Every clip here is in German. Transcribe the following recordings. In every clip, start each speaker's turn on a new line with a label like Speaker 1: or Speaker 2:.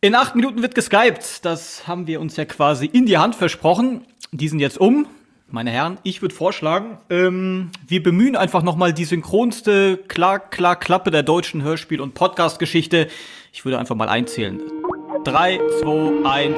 Speaker 1: In 8 Minuten wird geskypt. Das haben wir uns ja quasi in die Hand versprochen. Die sind jetzt um. Meine Herren, ich würde vorschlagen, wir bemühen einfach nochmal die synchronste Klappe der deutschen Hörspiel- und Podcast-Geschichte. Ich würde einfach mal einzählen. 3, 2, 1...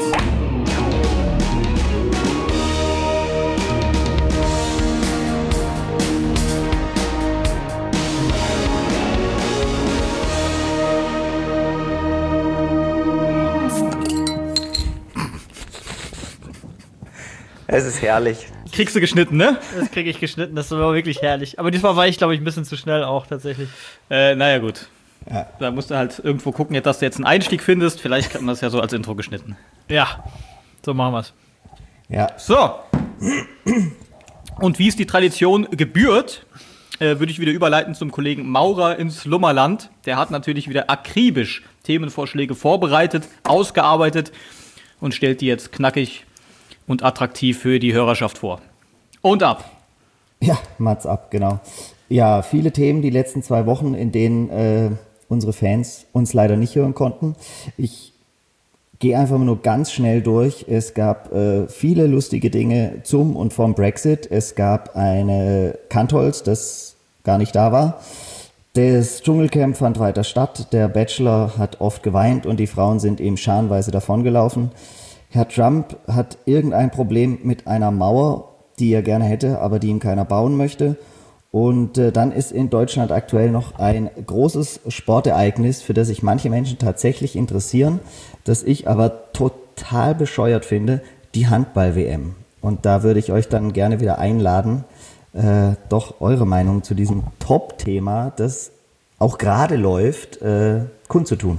Speaker 2: Es ist herrlich.
Speaker 1: Kriegst du geschnitten, ne?
Speaker 3: Das kriege ich geschnitten, das war wirklich herrlich. Aber diesmal war ich, glaube ich, ein bisschen zu schnell auch tatsächlich.
Speaker 1: Naja, gut.
Speaker 2: Ja.
Speaker 1: Da musst du halt irgendwo gucken, dass du jetzt einen Einstieg findest. Vielleicht kann man das ja so als Intro geschnitten.
Speaker 3: Ja, so machen wir's.
Speaker 2: Ja.
Speaker 1: So. Und wie es die Tradition gebührt, würde ich wieder überleiten zum Kollegen Maurer ins Lummerland. Der hat natürlich wieder akribisch Themenvorschläge vorbereitet, ausgearbeitet und stellt die jetzt knackig und attraktiv für die Hörerschaft vor. Und ab.
Speaker 2: Ja, Mats ab, genau. Ja, viele Themen die letzten 2 Wochen, in denen unsere Fans uns leider nicht hören konnten. Ich gehe einfach nur ganz schnell durch. Es gab viele lustige Dinge zum und vom Brexit. Es gab eine Kantholz, das gar nicht da war. Das Dschungelcamp fand weiter statt. Der Bachelor hat oft geweint und die Frauen sind ihm scharenweise davongelaufen. Herr Trump hat irgendein Problem mit einer Mauer, die er gerne hätte, aber die ihm keiner bauen möchte. Und dann ist in Deutschland aktuell noch ein großes Sportereignis, für das sich manche Menschen tatsächlich interessieren, das ich aber total bescheuert finde, die Handball-WM. Und da würde ich euch dann gerne wieder einladen, doch eure Meinung zu diesem Top-Thema, das auch gerade läuft, kundzutun.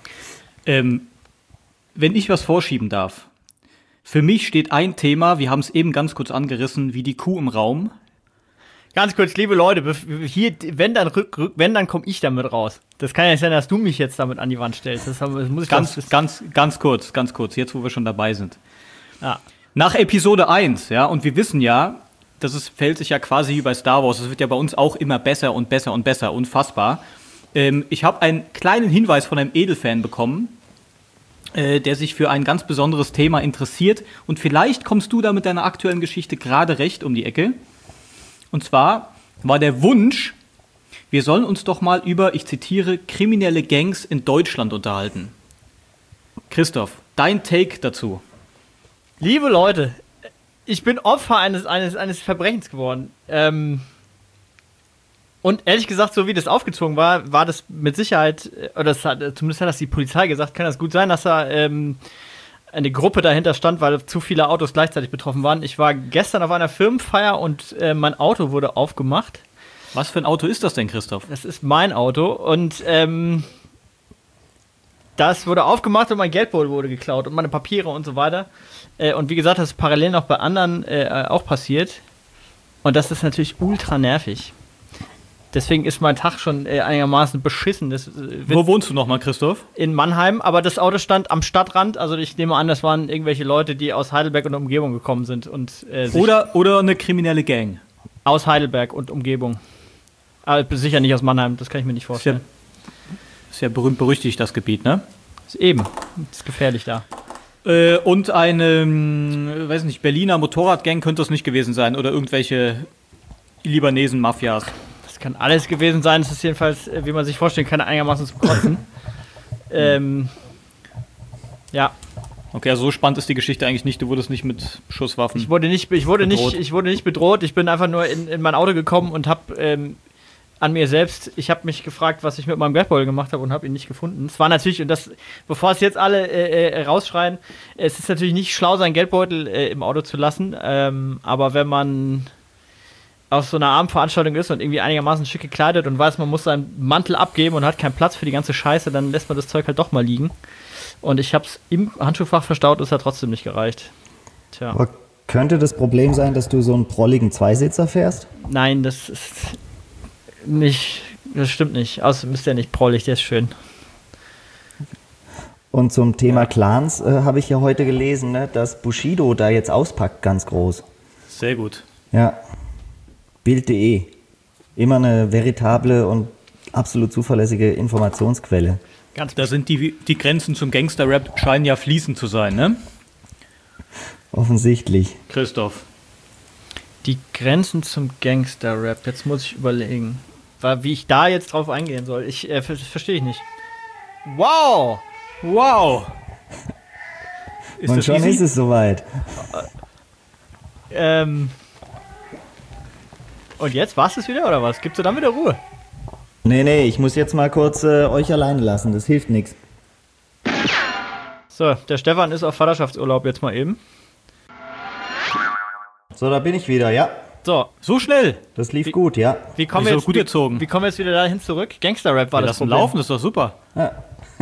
Speaker 1: Wenn ich was vorschieben darf. Für mich steht ein Thema, wir haben es eben ganz kurz angerissen, wie die Kuh im Raum.
Speaker 3: Ganz kurz, liebe Leute, hier, wenn dann komme ich damit raus. Das kann ja nicht sein, dass du mich jetzt damit an die Wand stellst. Das muss ich
Speaker 1: ganz kurz, jetzt wo wir schon dabei sind.
Speaker 3: Ja.
Speaker 1: Nach Episode 1, ja, und wir wissen ja, fällt sich ja quasi wie bei Star Wars, es wird ja bei uns auch immer besser und besser und besser, unfassbar. Ich habe einen kleinen Hinweis von einem Edelfan bekommen, der sich für ein ganz besonderes Thema interessiert. Und vielleicht kommst du da mit deiner aktuellen Geschichte gerade recht um die Ecke. Und zwar war der Wunsch, wir sollen uns doch mal über, ich zitiere, kriminelle Gangs in Deutschland unterhalten. Christoph, dein Take dazu.
Speaker 3: Liebe Leute, ich bin Opfer eines Verbrechens geworden. Und ehrlich gesagt, so wie das aufgezogen war, war das mit Sicherheit, oder zumindest hat das die Polizei gesagt, kann das gut sein, dass da eine Gruppe dahinter stand, weil zu viele Autos gleichzeitig betroffen waren. Ich war gestern auf einer Firmenfeier und mein Auto wurde aufgemacht.
Speaker 1: Was für ein Auto ist das denn, Christoph?
Speaker 3: Das ist mein Auto und das wurde aufgemacht und mein Geldbeutel wurde geklaut und meine Papiere und so weiter. Und wie gesagt, das ist parallel noch bei anderen auch passiert. Und das ist natürlich ultra nervig. Deswegen ist mein Tag schon einigermaßen beschissen.
Speaker 1: Wo wohnst du nochmal, Christoph?
Speaker 3: In Mannheim, aber das Auto stand am Stadtrand. Also ich nehme an, das waren irgendwelche Leute, die aus Heidelberg und Umgebung gekommen sind. Und,
Speaker 1: oder eine kriminelle Gang.
Speaker 3: Aus Heidelberg und Umgebung. Aber sicher nicht aus Mannheim, das kann ich mir nicht vorstellen.
Speaker 1: Ist ja berühmt-berüchtigt, das Gebiet, ne?
Speaker 3: Eben, ist gefährlich da.
Speaker 1: Und eine, weiß nicht, Berliner Motorradgang könnte das nicht gewesen sein. Oder irgendwelche Libanesen-Mafias.
Speaker 3: Kann alles gewesen sein. Es ist jedenfalls, wie man sich vorstellen kann, einigermaßen zum Kotzen. Ja.
Speaker 1: Okay, also so spannend ist die Geschichte eigentlich nicht. Du wurdest nicht mit Schusswaffen
Speaker 3: Ich wurde nicht bedroht. Ich bin einfach nur in mein Auto gekommen und habe an mir selbst, ich habe mich gefragt, was ich mit meinem Geldbeutel gemacht habe und habe ihn nicht gefunden. Es war natürlich, und das, bevor es jetzt alle rausschreien, es ist natürlich nicht schlau, seinen Geldbeutel im Auto zu lassen. Aber wenn man auf so einer Abendveranstaltung ist und irgendwie einigermaßen schick gekleidet und weiß, man muss seinen Mantel abgeben und hat keinen Platz für die ganze Scheiße, dann lässt man das Zeug halt doch mal liegen. Und ich hab's im Handschuhfach verstaut, es hat trotzdem nicht gereicht. Tja.
Speaker 2: Aber könnte das Problem sein, dass du so einen prolligen Zweisitzer fährst?
Speaker 3: Nein, das ist nicht, das stimmt nicht. Außerdem ist der nicht prollig, der ist schön.
Speaker 2: Und zum Thema Clans habe ich ja heute gelesen, ne, dass Bushido da jetzt auspackt, ganz groß.
Speaker 1: Sehr gut.
Speaker 2: Ja. Bild.de. Immer eine veritable und absolut zuverlässige Informationsquelle.
Speaker 1: Da sind die Grenzen zum Gangster-Rap scheinen ja fließend zu sein, ne?
Speaker 2: Offensichtlich.
Speaker 1: Christoph.
Speaker 3: Die Grenzen zum Gangster-Rap. Jetzt muss ich überlegen, wie ich da jetzt drauf eingehen soll. Verstehe ich nicht. Wow!
Speaker 2: Und schon ist es soweit.
Speaker 3: Und jetzt war's es wieder, oder was? Gibst du dann wieder Ruhe?
Speaker 2: Nee, ich muss jetzt mal kurz euch alleine lassen. Das hilft nichts.
Speaker 3: So, der Stefan ist auf Vaterschaftsurlaub jetzt mal eben.
Speaker 2: So, da bin ich wieder, ja.
Speaker 1: So schnell.
Speaker 2: Das lief gut, ja.
Speaker 3: Wie kommen wir
Speaker 1: gut erzogen.
Speaker 3: Wie kommen wir jetzt wieder dahin zurück? Gangster-Rap war das
Speaker 1: Problem. Laufen, das ist doch super.
Speaker 2: Ja,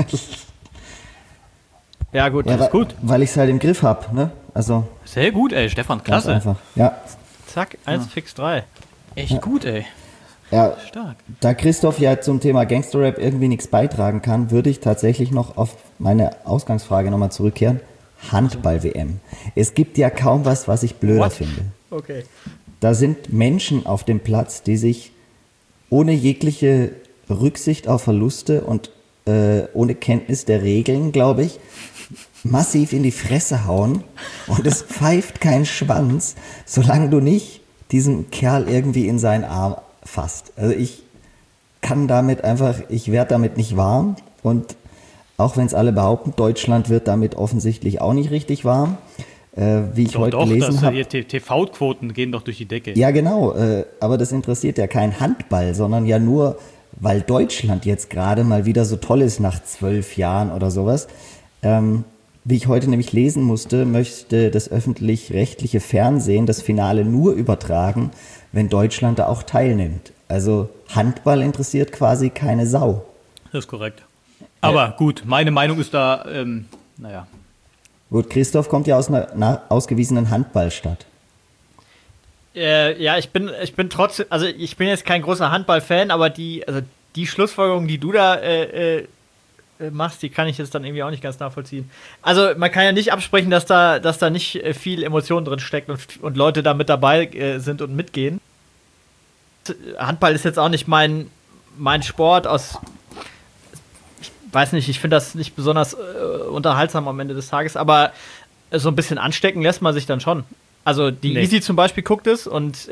Speaker 3: ja gut,
Speaker 2: ja,
Speaker 3: das ist gut.
Speaker 2: Weil ich es halt im Griff habe, ne? Also.
Speaker 1: Sehr gut, ey, Stefan,
Speaker 2: Ganz
Speaker 1: klasse.
Speaker 2: einfach, ja.
Speaker 3: Zack, 1 fix 3.
Speaker 1: Echt gut, ey.
Speaker 2: Ja,
Speaker 1: Stark.
Speaker 2: da Christoph ja zum Thema Gangster-Rap irgendwie nichts beitragen kann, würde ich tatsächlich noch auf meine Ausgangsfrage nochmal zurückkehren. Handball-WM. Es gibt ja kaum was ich blöder finde.
Speaker 3: Okay.
Speaker 2: Da sind Menschen auf dem Platz, die sich ohne jegliche Rücksicht auf Verluste und ohne Kenntnis der Regeln, glaube ich, massiv in die Fresse hauen und es pfeift kein Schwanz, solange du nicht diesen Kerl irgendwie in seinen Arm fasst. Also ich werde damit nicht warm und auch wenn es alle behaupten, Deutschland wird damit offensichtlich auch nicht richtig warm. Wie ich heute gelesen habe.
Speaker 1: TV-Quoten gehen doch durch die Decke.
Speaker 2: Ja, genau. Aber das interessiert ja kein Handball, sondern ja nur, weil Deutschland jetzt gerade mal wieder so toll ist nach 12 Jahren oder sowas. Wie ich heute nämlich lesen musste, möchte das öffentlich-rechtliche Fernsehen das Finale nur übertragen, wenn Deutschland da auch teilnimmt. Also Handball interessiert quasi keine Sau.
Speaker 1: Das ist korrekt. Aber gut, meine Meinung ist da,
Speaker 2: Gut, Christoph kommt ja aus einer ausgewiesenen Handballstadt.
Speaker 3: Ja, ich bin trotzdem, also ich bin jetzt kein großer Handball-Fan, aber die Schlussfolgerung, die du da machst, die kann ich jetzt dann irgendwie auch nicht ganz nachvollziehen. Also man kann ja nicht absprechen, dass da nicht viel Emotion drin steckt und Leute da mit dabei sind und mitgehen. Handball ist jetzt auch nicht mein Sport ich weiß nicht, ich finde das nicht besonders unterhaltsam am Ende des Tages, aber so ein bisschen anstecken lässt man sich dann schon. Also die Easy zum Beispiel guckt es und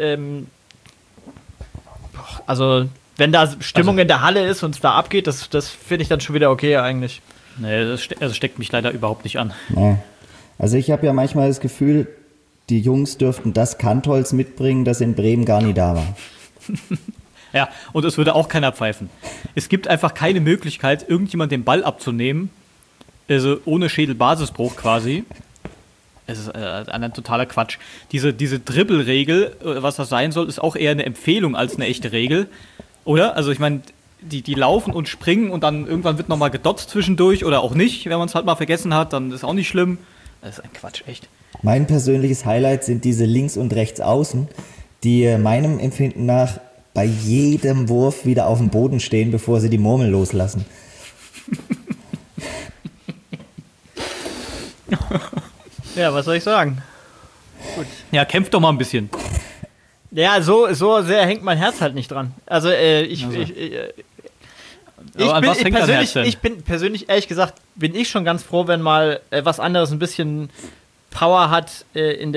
Speaker 3: also wenn da Stimmung in der Halle ist und es da abgeht, das finde ich dann schon wieder okay eigentlich.
Speaker 1: Nee, das steckt mich leider überhaupt nicht an.
Speaker 2: Nee. Also ich habe ja manchmal das Gefühl, die Jungs dürften das Kantholz mitbringen, das in Bremen gar nie da war.
Speaker 1: Ja, und es würde auch keiner pfeifen. Es gibt einfach keine Möglichkeit, irgendjemand den Ball abzunehmen, also ohne Schädelbasisbruch quasi. Es ist ein totaler Quatsch. Diese Dribbelregel, was das sein soll, ist auch eher eine Empfehlung als eine echte Regel. Oder? Also ich meine, die laufen und springen und dann irgendwann wird nochmal gedotzt zwischendurch oder auch nicht. Wenn man es halt mal vergessen hat, dann ist auch nicht schlimm. Das ist ein Quatsch, echt.
Speaker 2: Mein persönliches Highlight sind diese Links- und Rechtsaußen, die meinem Empfinden nach bei jedem Wurf wieder auf dem Boden stehen, bevor sie die Murmel loslassen.
Speaker 3: Ja, was soll ich sagen?
Speaker 1: Gut. Ja, kämpf doch mal ein bisschen.
Speaker 3: Ja, so sehr hängt mein Herz halt nicht dran. Also, ich bin persönlich, ehrlich gesagt, bin ich schon ganz froh, wenn mal was anderes ein bisschen Power hat in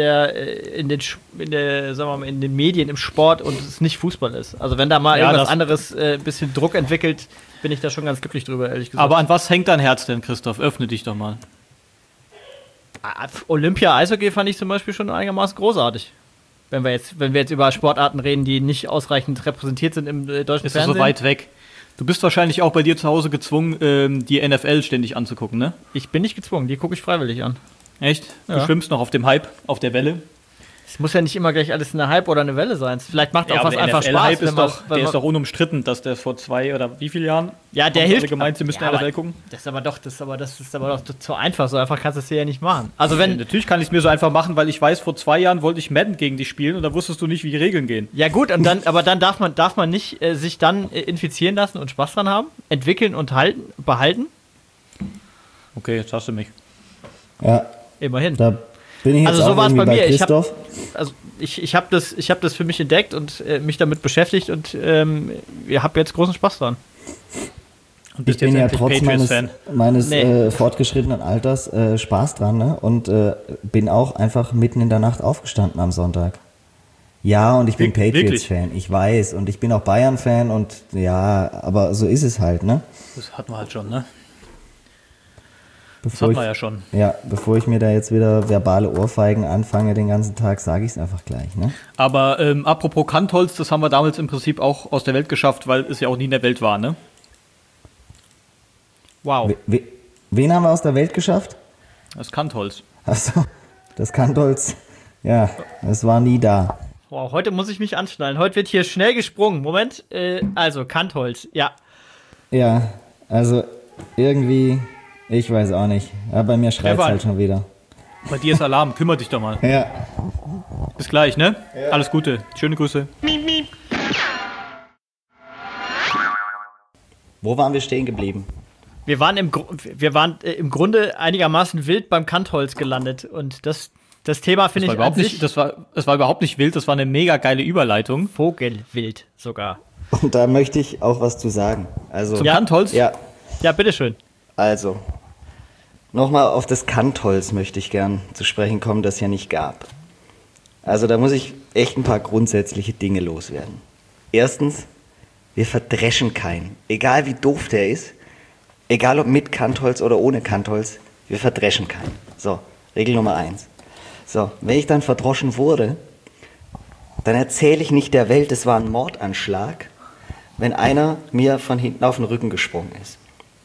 Speaker 3: den Medien, im Sport und es nicht Fußball ist. Also wenn da mal irgendwas anderes ein bisschen Druck entwickelt, bin ich da schon ganz glücklich drüber, ehrlich gesagt.
Speaker 1: Aber an was hängt dein Herz denn, Christoph? Öffne dich doch mal.
Speaker 3: Olympia-Eishockey fand ich zum Beispiel schon einigermaßen großartig. Wenn wir jetzt über Sportarten reden, die nicht ausreichend repräsentiert sind im deutschen Fernsehen.
Speaker 1: Ist so weit weg. Du bist wahrscheinlich auch bei dir zu Hause gezwungen, die NFL ständig anzugucken, ne?
Speaker 3: Ich bin nicht gezwungen, die gucke ich freiwillig an.
Speaker 1: Echt?
Speaker 3: Ja.
Speaker 1: Du schwimmst noch auf dem Hype, auf der Welle?
Speaker 3: Es muss ja nicht immer gleich alles eine Hype oder eine Welle sein. Vielleicht macht auch was einfach Spaß.
Speaker 1: Hype ist doch unumstritten, dass der vor 2 oder wie vielen Jahren
Speaker 3: der hilft.
Speaker 1: Alle gemeint, sie müssen NFL gucken.
Speaker 3: Das ist aber doch zu einfach. So einfach kannst du es dir ja nicht machen. Also wenn
Speaker 1: natürlich kann ich es mir so einfach machen, weil ich weiß, vor 2 Jahren wollte ich Madden gegen dich spielen und da wusstest du nicht, wie die Regeln gehen.
Speaker 3: Ja gut, aber dann darf man nicht sich dann infizieren lassen und Spaß dran haben, entwickeln und behalten.
Speaker 1: Okay, jetzt hast du mich.
Speaker 2: Ja.
Speaker 3: Immerhin.
Speaker 2: Da bin ich jetzt
Speaker 3: also so war es bei mir. Ich habe das für mich entdeckt und mich damit beschäftigt und habe jetzt großen Spaß dran.
Speaker 2: Ich bin ja trotz meines fortgeschrittenen Alters Spaß dran, ne? Und bin auch einfach mitten in der Nacht aufgestanden am Sonntag. Ja, und ich bin Patriots-Fan, ich weiß. Und ich bin auch Bayern-Fan und ja, aber so ist es halt, ne?
Speaker 1: Das hatten wir halt schon, ne?
Speaker 2: Das hatten wir ja schon. Ja, bevor ich mir da jetzt wieder verbale Ohrfeigen anfange den ganzen Tag, sage ich es einfach gleich, ne?
Speaker 1: Aber apropos Kantholz, das haben wir damals im Prinzip auch aus der Welt geschafft, weil es ja auch nie in der Welt war, ne?
Speaker 3: Wow.
Speaker 2: Wen haben wir aus der Welt geschafft?
Speaker 1: Das Kantholz.
Speaker 2: Achso, das Kantholz, ja, es war nie da.
Speaker 3: Wow, heute muss ich mich anschnallen. Heute wird hier schnell gesprungen. Moment, also Kantholz, ja.
Speaker 2: Ja, also irgendwie, ich weiß auch nicht. Ja, bei mir schreit es halt schon wieder.
Speaker 1: Bei dir ist Alarm, kümmere dich doch mal.
Speaker 2: Ja.
Speaker 1: Bis gleich, ne? Ja. Alles Gute, schöne Grüße.
Speaker 2: Wo waren wir stehen geblieben?
Speaker 3: Wir waren im Grunde einigermaßen wild beim Kantholz gelandet und das Thema finde ich an sich...
Speaker 1: Das war überhaupt nicht wild, das war eine mega geile Überleitung.
Speaker 3: Vogelwild sogar.
Speaker 2: Und da möchte ich auch was zu sagen. Also,
Speaker 1: zum Kantholz?
Speaker 2: Ja.
Speaker 3: Ja, bitteschön.
Speaker 2: Also, nochmal auf das Kantholz möchte ich gern zu sprechen kommen, das ja nicht gab. Also da muss ich echt ein paar grundsätzliche Dinge loswerden. Erstens, wir verdreschen keinen. Egal wie doof der ist, egal ob mit Kantholz oder ohne Kantholz, wir verdreschen keinen. So, Regel Nummer 1. So, wenn ich dann verdroschen wurde, dann erzähle ich nicht der Welt, es war ein Mordanschlag, wenn einer mir von hinten auf den Rücken gesprungen ist.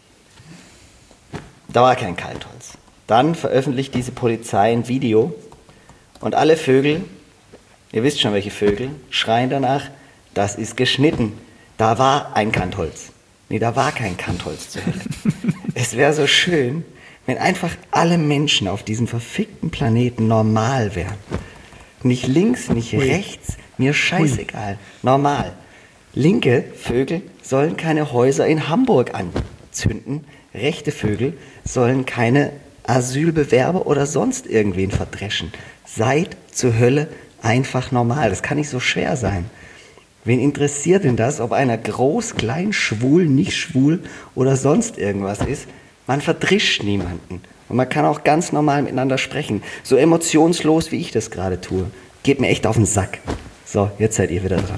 Speaker 2: Da war kein Kantholz. Dann veröffentlicht diese Polizei ein Video und alle Vögel, ihr wisst schon welche Vögel, schreien danach, das ist geschnitten. Da war ein Kantholz. Nee, da war kein Kantholz zur Hölle. Es wäre so schön, wenn einfach alle Menschen auf diesem verfickten Planeten normal wären. Nicht links, nicht rechts, mir scheißegal. Normal. Linke Vögel sollen keine Häuser in Hamburg anzünden. Rechte Vögel sollen keine Asylbewerber oder sonst irgendwen verdreschen. Seid zur Hölle einfach normal. Das kann nicht so schwer sein. Wen interessiert denn das, ob einer groß, klein, schwul, nicht schwul oder sonst irgendwas ist? Man verdrischt niemanden. Und man kann auch ganz normal miteinander sprechen. So emotionslos, wie ich das gerade tue. Geht mir echt auf den Sack. So, jetzt seid ihr wieder dran.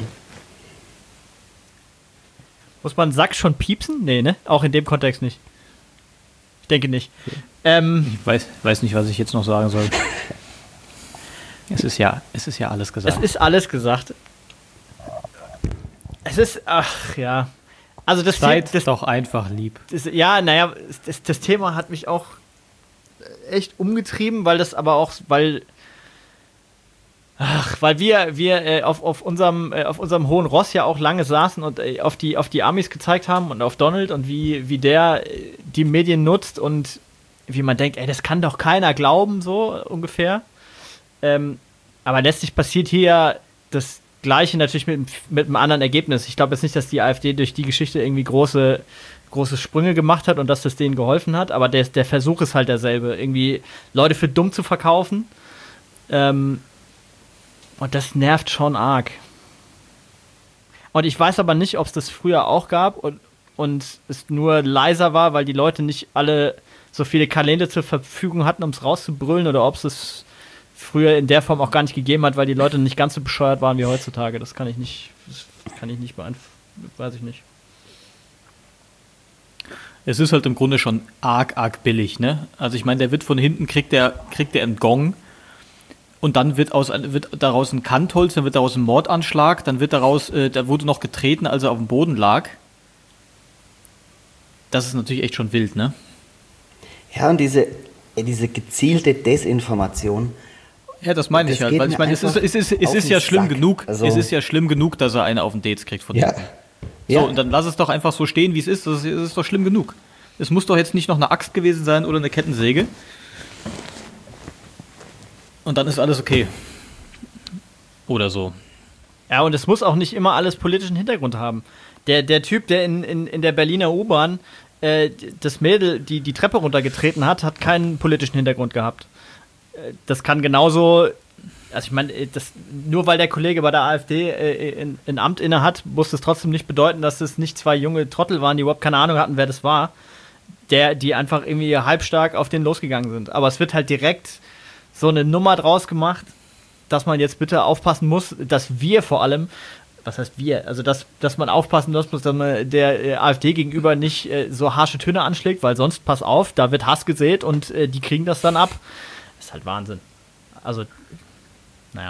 Speaker 3: Muss man Sack schon piepsen? Nee, ne? Auch in dem Kontext nicht. Ich denke nicht.
Speaker 1: Ich weiß nicht, was ich jetzt noch sagen soll. Es ist ja alles gesagt.
Speaker 3: Es ist alles gesagt. Es ist, ach ja. Also das
Speaker 1: Seid doch einfach lieb.
Speaker 3: Das Thema hat mich auch echt umgetrieben, weil wir auf unserem hohen Ross ja auch lange saßen und auf die Amis gezeigt haben und auf Donald und wie der die Medien nutzt und wie man denkt, das kann doch keiner glauben, so ungefähr. Aber letztlich passiert hier das Gleiche natürlich mit einem anderen Ergebnis. Ich glaube jetzt nicht, dass die AfD durch die Geschichte irgendwie große Sprünge gemacht hat und dass das denen geholfen hat, aber der Versuch ist halt derselbe, irgendwie Leute für dumm zu verkaufen. Und das nervt schon arg. Und ich weiß aber nicht, ob es das früher auch gab und es nur leiser war, weil die Leute nicht alle so viele Kalender zur Verfügung hatten, um es rauszubrüllen, oder ob es früher in der Form auch gar nicht gegeben hat, weil die Leute nicht ganz so bescheuert waren wie heutzutage. Das kann ich nicht beantworten. Weiß ich nicht.
Speaker 1: Es ist halt im Grunde schon arg billig, ne? Also ich meine, der wird von hinten, kriegt der einen Gong und dann wird daraus ein Kantholz, dann wird daraus ein Mordanschlag, dann wird daraus, da wurde noch getreten, als er auf dem Boden lag. Das ist natürlich echt schon wild, ne?
Speaker 2: Ja, und diese gezielte Desinformation.
Speaker 1: Ja, das meine ich halt, weil ich meine, es ist ja schlimm genug, also es ist ja schlimm genug, dass er eine auf den Dates kriegt von hinten. So, und dann lass es doch einfach so stehen, wie es ist. Das ist doch schlimm genug. Es muss doch jetzt nicht noch eine Axt gewesen sein oder eine Kettensäge. Und dann ist alles okay. Oder so.
Speaker 3: Ja, und es muss auch nicht immer alles politischen Hintergrund haben. Der Typ, der in der Berliner U-Bahn das Mädel die Treppe runtergetreten hat keinen politischen Hintergrund gehabt. Das kann genauso Also ich meine, nur weil der Kollege bei der AfD ein Amt inne hat, muss das trotzdem nicht bedeuten, dass es nicht zwei junge Trottel waren, die überhaupt keine Ahnung hatten, wer das war, die einfach irgendwie halbstark auf den losgegangen sind. Aber es wird halt direkt so eine Nummer draus gemacht, dass man jetzt bitte aufpassen muss, dass wir vor allem, was heißt wir, also dass man aufpassen muss, dass man der AfD gegenüber nicht so harsche Töne anschlägt, weil sonst, pass auf, da wird Hass gesät und die kriegen das dann ab. Das ist halt Wahnsinn. Also, naja.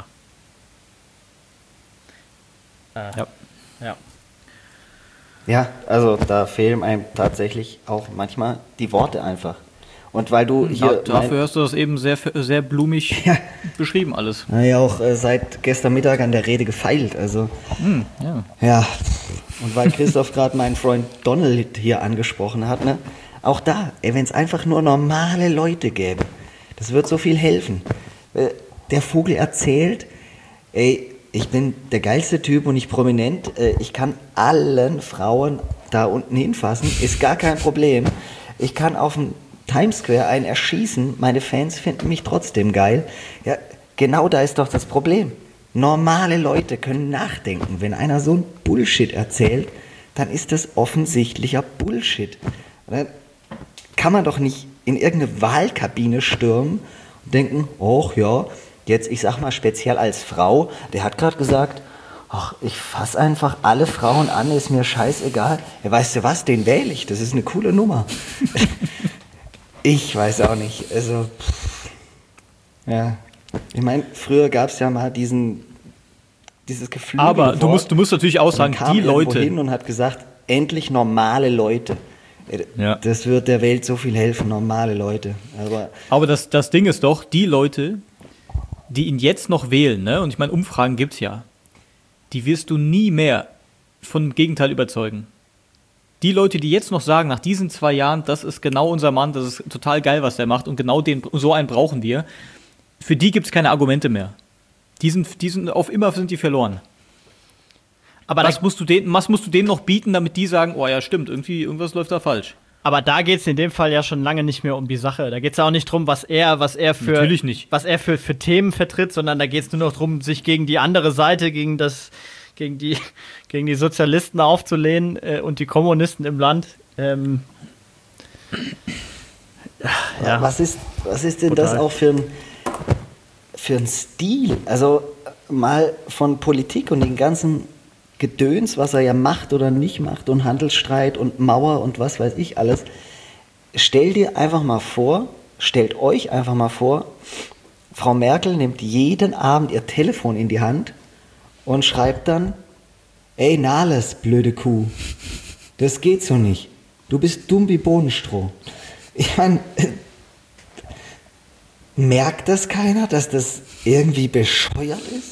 Speaker 3: Ja.
Speaker 2: Ja, also da fehlen einem tatsächlich auch manchmal die Worte einfach. Und weil du hier...
Speaker 1: Dafür hast du das eben sehr, sehr blumig beschrieben alles.
Speaker 2: Ja, auch seit gestern Mittag an der Rede gefeilt, also... Ja, und weil Christoph gerade meinen Freund Donald hier angesprochen hat, ne? Auch da, wenn es einfach nur normale Leute gäbe, das wird so viel helfen. Der Vogel erzählt, ey, ich bin der geilste Typ und ich prominent, ich kann allen Frauen da unten hinfassen, ist gar kein Problem. Ich kann auf dem Times Square einen erschießen, meine Fans finden mich trotzdem geil. Ja, genau da ist doch das Problem. Normale Leute können nachdenken. Wenn einer so ein Bullshit erzählt, dann ist das offensichtlicher Bullshit. Dann kann man doch nicht in irgendeine Wahlkabine stürmen und denken, oh ja, jetzt, ich sag mal speziell als Frau, der hat gerade gesagt, ach, ich fass einfach alle Frauen an, ist mir scheißegal. Ja, weißt du was, den wähle ich, das ist eine coole Nummer. Ich weiß auch nicht, also, ja, ich meine, früher gab es ja mal dieses Gefühl.
Speaker 1: Aber du musst natürlich auch sagen, die Leute...
Speaker 2: hin und hat gesagt, endlich normale Leute. Ja. Das wird der Welt so viel helfen, normale Leute.
Speaker 1: Aber das Ding ist doch, die Leute, die ihn jetzt noch wählen, ne? Und ich meine, Umfragen gibt's ja, die wirst du nie mehr vom Gegenteil überzeugen. Die Leute, die jetzt noch sagen, nach diesen 2 Jahren, das ist genau unser Mann, das ist total geil, was der macht und genau so einen brauchen wir, für die gibt's keine Argumente mehr. Die sind auf immer sind die verloren. Aber was musst du denen noch bieten, damit die sagen, oh ja, stimmt, irgendwas läuft da falsch.
Speaker 3: Aber da geht es in dem Fall ja schon lange nicht mehr um die Sache. Da geht es ja auch nicht drum, was er für Themen vertritt, sondern da geht es nur noch darum, sich gegen die andere Seite, gegen die Sozialisten aufzulehnen und die Kommunisten im Land.
Speaker 2: Ja. Was ist denn total. Das auch für ein Stil? Also mal von Politik und den ganzen Gedöns, was er ja macht oder nicht macht und Handelsstreit und Mauer und was weiß ich alles. Stellt euch einfach mal vor, Frau Merkel nimmt jeden Abend ihr Telefon in die Hand und schreibt dann, ey Nahles, blöde Kuh, das geht so nicht. Du bist dumm wie Bohnenstroh. Ich meine, merkt das keiner, dass das irgendwie bescheuert ist?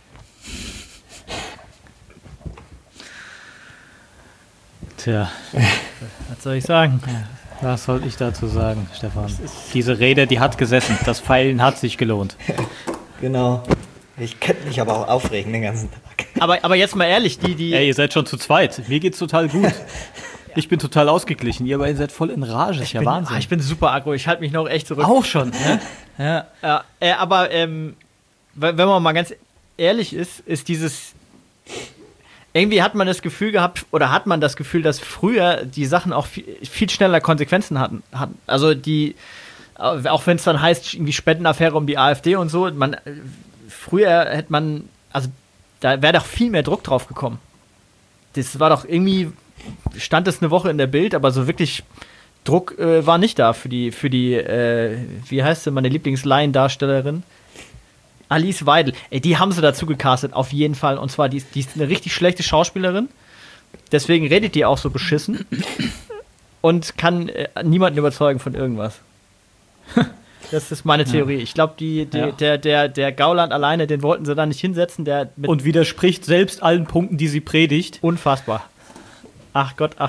Speaker 1: Tja,
Speaker 3: was soll ich sagen?
Speaker 1: Was soll ich dazu sagen, Stefan? Diese Rede, die hat gesessen. Das Feilen hat sich gelohnt.
Speaker 2: Genau. Ich könnte mich aber auch aufregen den ganzen Tag.
Speaker 3: Aber jetzt mal ehrlich,
Speaker 1: Ey, ihr seid schon zu zweit. Mir geht's total gut. Ich bin total ausgeglichen. Ihr beiden seid voll in Rage. Das ist ja Wahnsinn.
Speaker 3: Ich bin super aggro. Ich halte mich noch echt zurück.
Speaker 1: Auch schon, ne?
Speaker 3: Ja. Aber wenn man mal ganz ehrlich ist dieses... Irgendwie hat man das Gefühl gehabt, oder hat man das Gefühl, dass früher die Sachen auch viel schneller Konsequenzen hatten. Also auch wenn es dann heißt, irgendwie Spendenaffäre um die AfD und so, früher hätte man, also da wäre doch viel mehr Druck drauf gekommen. Das war doch irgendwie, stand es eine Woche in der Bild, aber so wirklich Druck war nicht da für die wie heißt sie, meine Lieblingslaiendarstellerin? Alice Weidel, ey, die haben sie dazu gecastet, auf jeden Fall. Und zwar, die ist eine richtig schlechte Schauspielerin. Deswegen redet die auch so beschissen. Und kann niemanden überzeugen von irgendwas. Das ist meine Theorie. Ich glaube, der Gauland alleine, den wollten sie da nicht hinsetzen.
Speaker 1: Und widerspricht selbst allen Punkten, die sie predigt.
Speaker 3: Unfassbar. Ach Gott.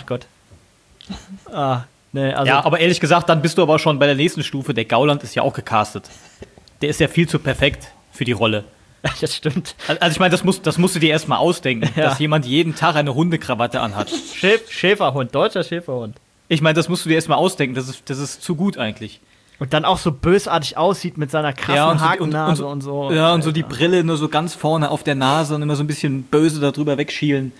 Speaker 3: Nee, also
Speaker 1: ja, aber ehrlich gesagt, dann bist du aber schon bei der nächsten Stufe. Der Gauland ist ja auch gecastet. Der ist ja viel zu perfekt für die Rolle.
Speaker 3: Das stimmt.
Speaker 1: Also ich meine, das musst du dir erstmal ausdenken, dass jemand jeden Tag eine Hundekrawatte anhat.
Speaker 3: Schäferhund, deutscher Schäferhund.
Speaker 1: Ich meine, das musst du dir erstmal ausdenken, das ist zu gut eigentlich.
Speaker 3: Und dann auch so bösartig aussieht mit seiner krassen Hakennase und so.
Speaker 1: Ja, und so die Brille nur so ganz vorne auf der Nase und immer so ein bisschen böse darüber wegschielen.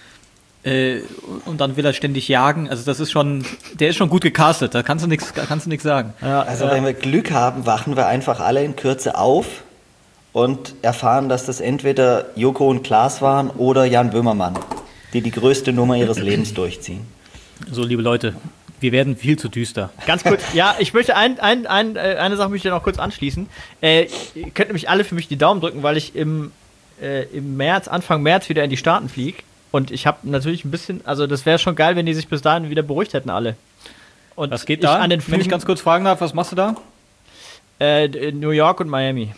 Speaker 1: Und dann will er ständig jagen. Also das ist schon, der ist schon gut gecastet, da kannst du nichts sagen.
Speaker 2: Ja, also wenn wir Glück haben, wachen wir einfach alle in Kürze auf und erfahren, dass das entweder Joko und Klaas waren oder Jan Böhmermann, die größte Nummer ihres Lebens durchziehen.
Speaker 1: So, liebe Leute, wir werden viel zu düster.
Speaker 3: Ganz kurz, ja, ich möchte eine Sache möchte ich noch kurz anschließen. Ihr könnt nämlich alle für mich die Daumen drücken, weil ich im März, Anfang März wieder in die Staaten fliege. Und ich habe natürlich ein bisschen, also das wäre schon geil, wenn die sich bis dahin wieder beruhigt hätten alle. Und
Speaker 1: was geht da? Wenn ich ganz kurz fragen darf, was machst du da?
Speaker 3: In New York und Miami.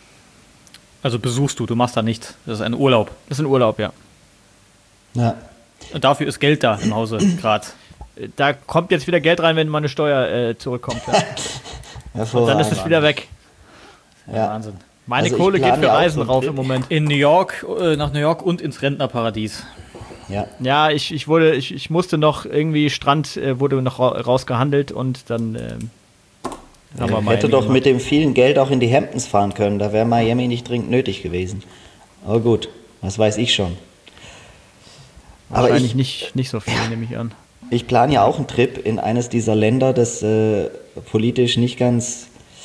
Speaker 1: Also besuchst du machst da nichts. Das ist ein Urlaub.
Speaker 3: Das ist ein Urlaub, ja.
Speaker 2: Ja.
Speaker 1: Und dafür ist Geld da im Hause gerade.
Speaker 3: Da kommt jetzt wieder Geld rein, wenn meine Steuer zurückkommt. Ja. Und dann ist es wieder weg.
Speaker 1: Ja. Wahnsinn.
Speaker 3: Meine Kohle geht für Reisen rauf im Moment.
Speaker 1: In New York, nach New York und ins Rentnerparadies.
Speaker 3: Ja, ich musste noch irgendwie, Strand wurde noch rausgehandelt und dann
Speaker 2: haben wir hätte doch mit dem vielen Geld auch in die Hamptons fahren können, da wäre Miami nicht dringend nötig gewesen. Aber gut, was weiß ich schon.
Speaker 3: Wahrscheinlich nicht so viel, nehme ich an.
Speaker 2: Ich plane ja auch einen Trip in eines dieser Länder, das politisch nicht ganz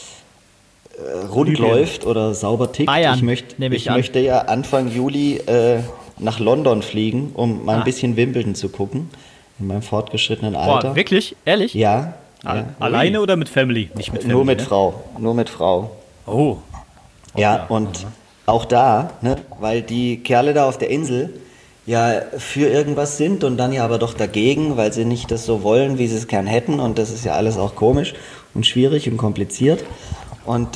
Speaker 2: rund läuft oder sauber tickt.
Speaker 3: Bayern,
Speaker 2: ich möchte ja Anfang Juli nach London fliegen, um mal ein bisschen Wimbledon zu gucken, in meinem fortgeschrittenen Alter.
Speaker 3: Boah, wirklich? Ehrlich?
Speaker 2: Ja.
Speaker 1: Alleine oder mit Family? Nicht mit Family,
Speaker 2: Nur mit Frau.
Speaker 1: Oh.
Speaker 2: Ja, und auch da, ne, weil die Kerle da auf der Insel ja für irgendwas sind und dann ja aber doch dagegen, weil sie nicht das so wollen, wie sie es gern hätten, und das ist ja alles auch komisch und schwierig und kompliziert. Und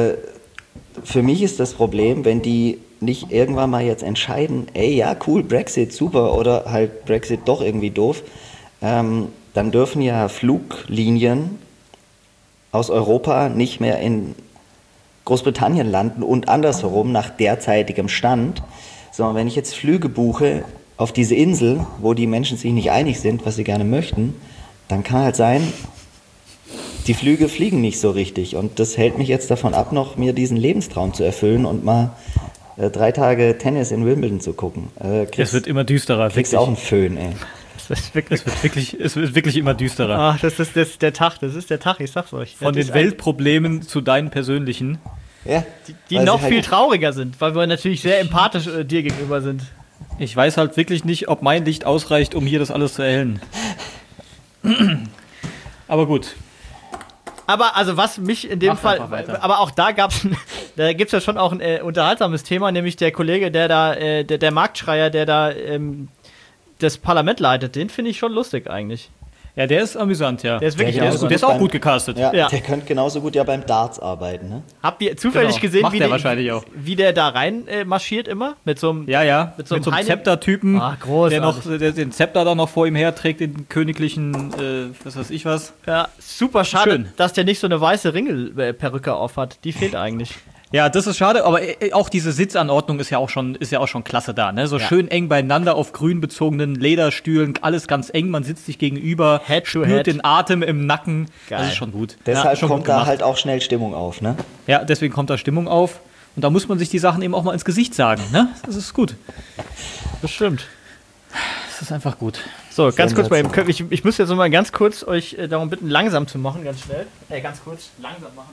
Speaker 2: für mich ist das Problem, wenn die nicht irgendwann mal jetzt entscheiden, ey, ja, cool, Brexit, super, oder halt Brexit doch irgendwie doof, dann dürfen ja Fluglinien aus Europa nicht mehr in Großbritannien landen und andersherum nach derzeitigem Stand, sondern wenn ich jetzt Flüge buche auf diese Insel, wo die Menschen sich nicht einig sind, was sie gerne möchten, dann kann halt sein, die Flüge fliegen nicht so richtig, und das hält mich jetzt davon ab, noch mir diesen Lebenstraum zu erfüllen und mal 3 Tage Tennis in Wimbledon zu gucken.
Speaker 1: Es wird immer düsterer.
Speaker 2: Kriegst auch einen Föhn, ey.
Speaker 1: Es wird wirklich immer düsterer.
Speaker 3: Ach, das ist der Tag, ich sag's euch.
Speaker 1: Von den Weltproblemen zu deinen persönlichen.
Speaker 2: Ja,
Speaker 3: die noch viel trauriger sind, weil wir natürlich sehr empathisch dir gegenüber sind.
Speaker 1: Ich weiß halt wirklich nicht, ob mein Licht ausreicht, um hier das alles zu erhellen. Aber gut.
Speaker 3: Aber also was mich in dem Fall, aber auch da gibt's ja schon auch ein unterhaltsames Thema, nämlich der Kollege, der Marktschreier, der da das Parlament leitet, den finde ich schon lustig eigentlich.
Speaker 1: Ja, der ist amüsant, ja.
Speaker 3: Der ist wirklich
Speaker 1: der ist auch gut gecastet.
Speaker 2: Ja, der könnte genauso gut ja beim Darts arbeiten, ne?
Speaker 3: Habt ihr zufällig gesehen, wie der da rein marschiert immer? Mit so einem
Speaker 1: mit so einem Zepter-Typen, der noch den Zepter da noch vor ihm herträgt, den königlichen, was weiß ich was.
Speaker 3: Ja, super schade, dass der nicht so eine weiße Ringelperücke auf hat. Die fehlt eigentlich.
Speaker 1: Ja, das ist schade, aber auch diese Sitzanordnung ist ja auch schon klasse da, ne? So schön eng beieinander auf grün bezogenen Lederstühlen, alles ganz eng, man sitzt sich gegenüber, spürt den Atem im Nacken. Geil. Das ist schon gut.
Speaker 2: Deshalb kommt da halt auch schnell Stimmung auf, ne?
Speaker 1: Ja, deswegen kommt da Stimmung auf, und da muss man sich die Sachen eben auch mal ins Gesicht sagen, ne? Das ist gut.
Speaker 3: Das stimmt.
Speaker 1: Das ist einfach gut.
Speaker 3: So, ganz kurz mal eben, ich muss jetzt noch mal ganz kurz euch darum bitten, langsam zu machen, ganz schnell. Ganz kurz, langsam machen.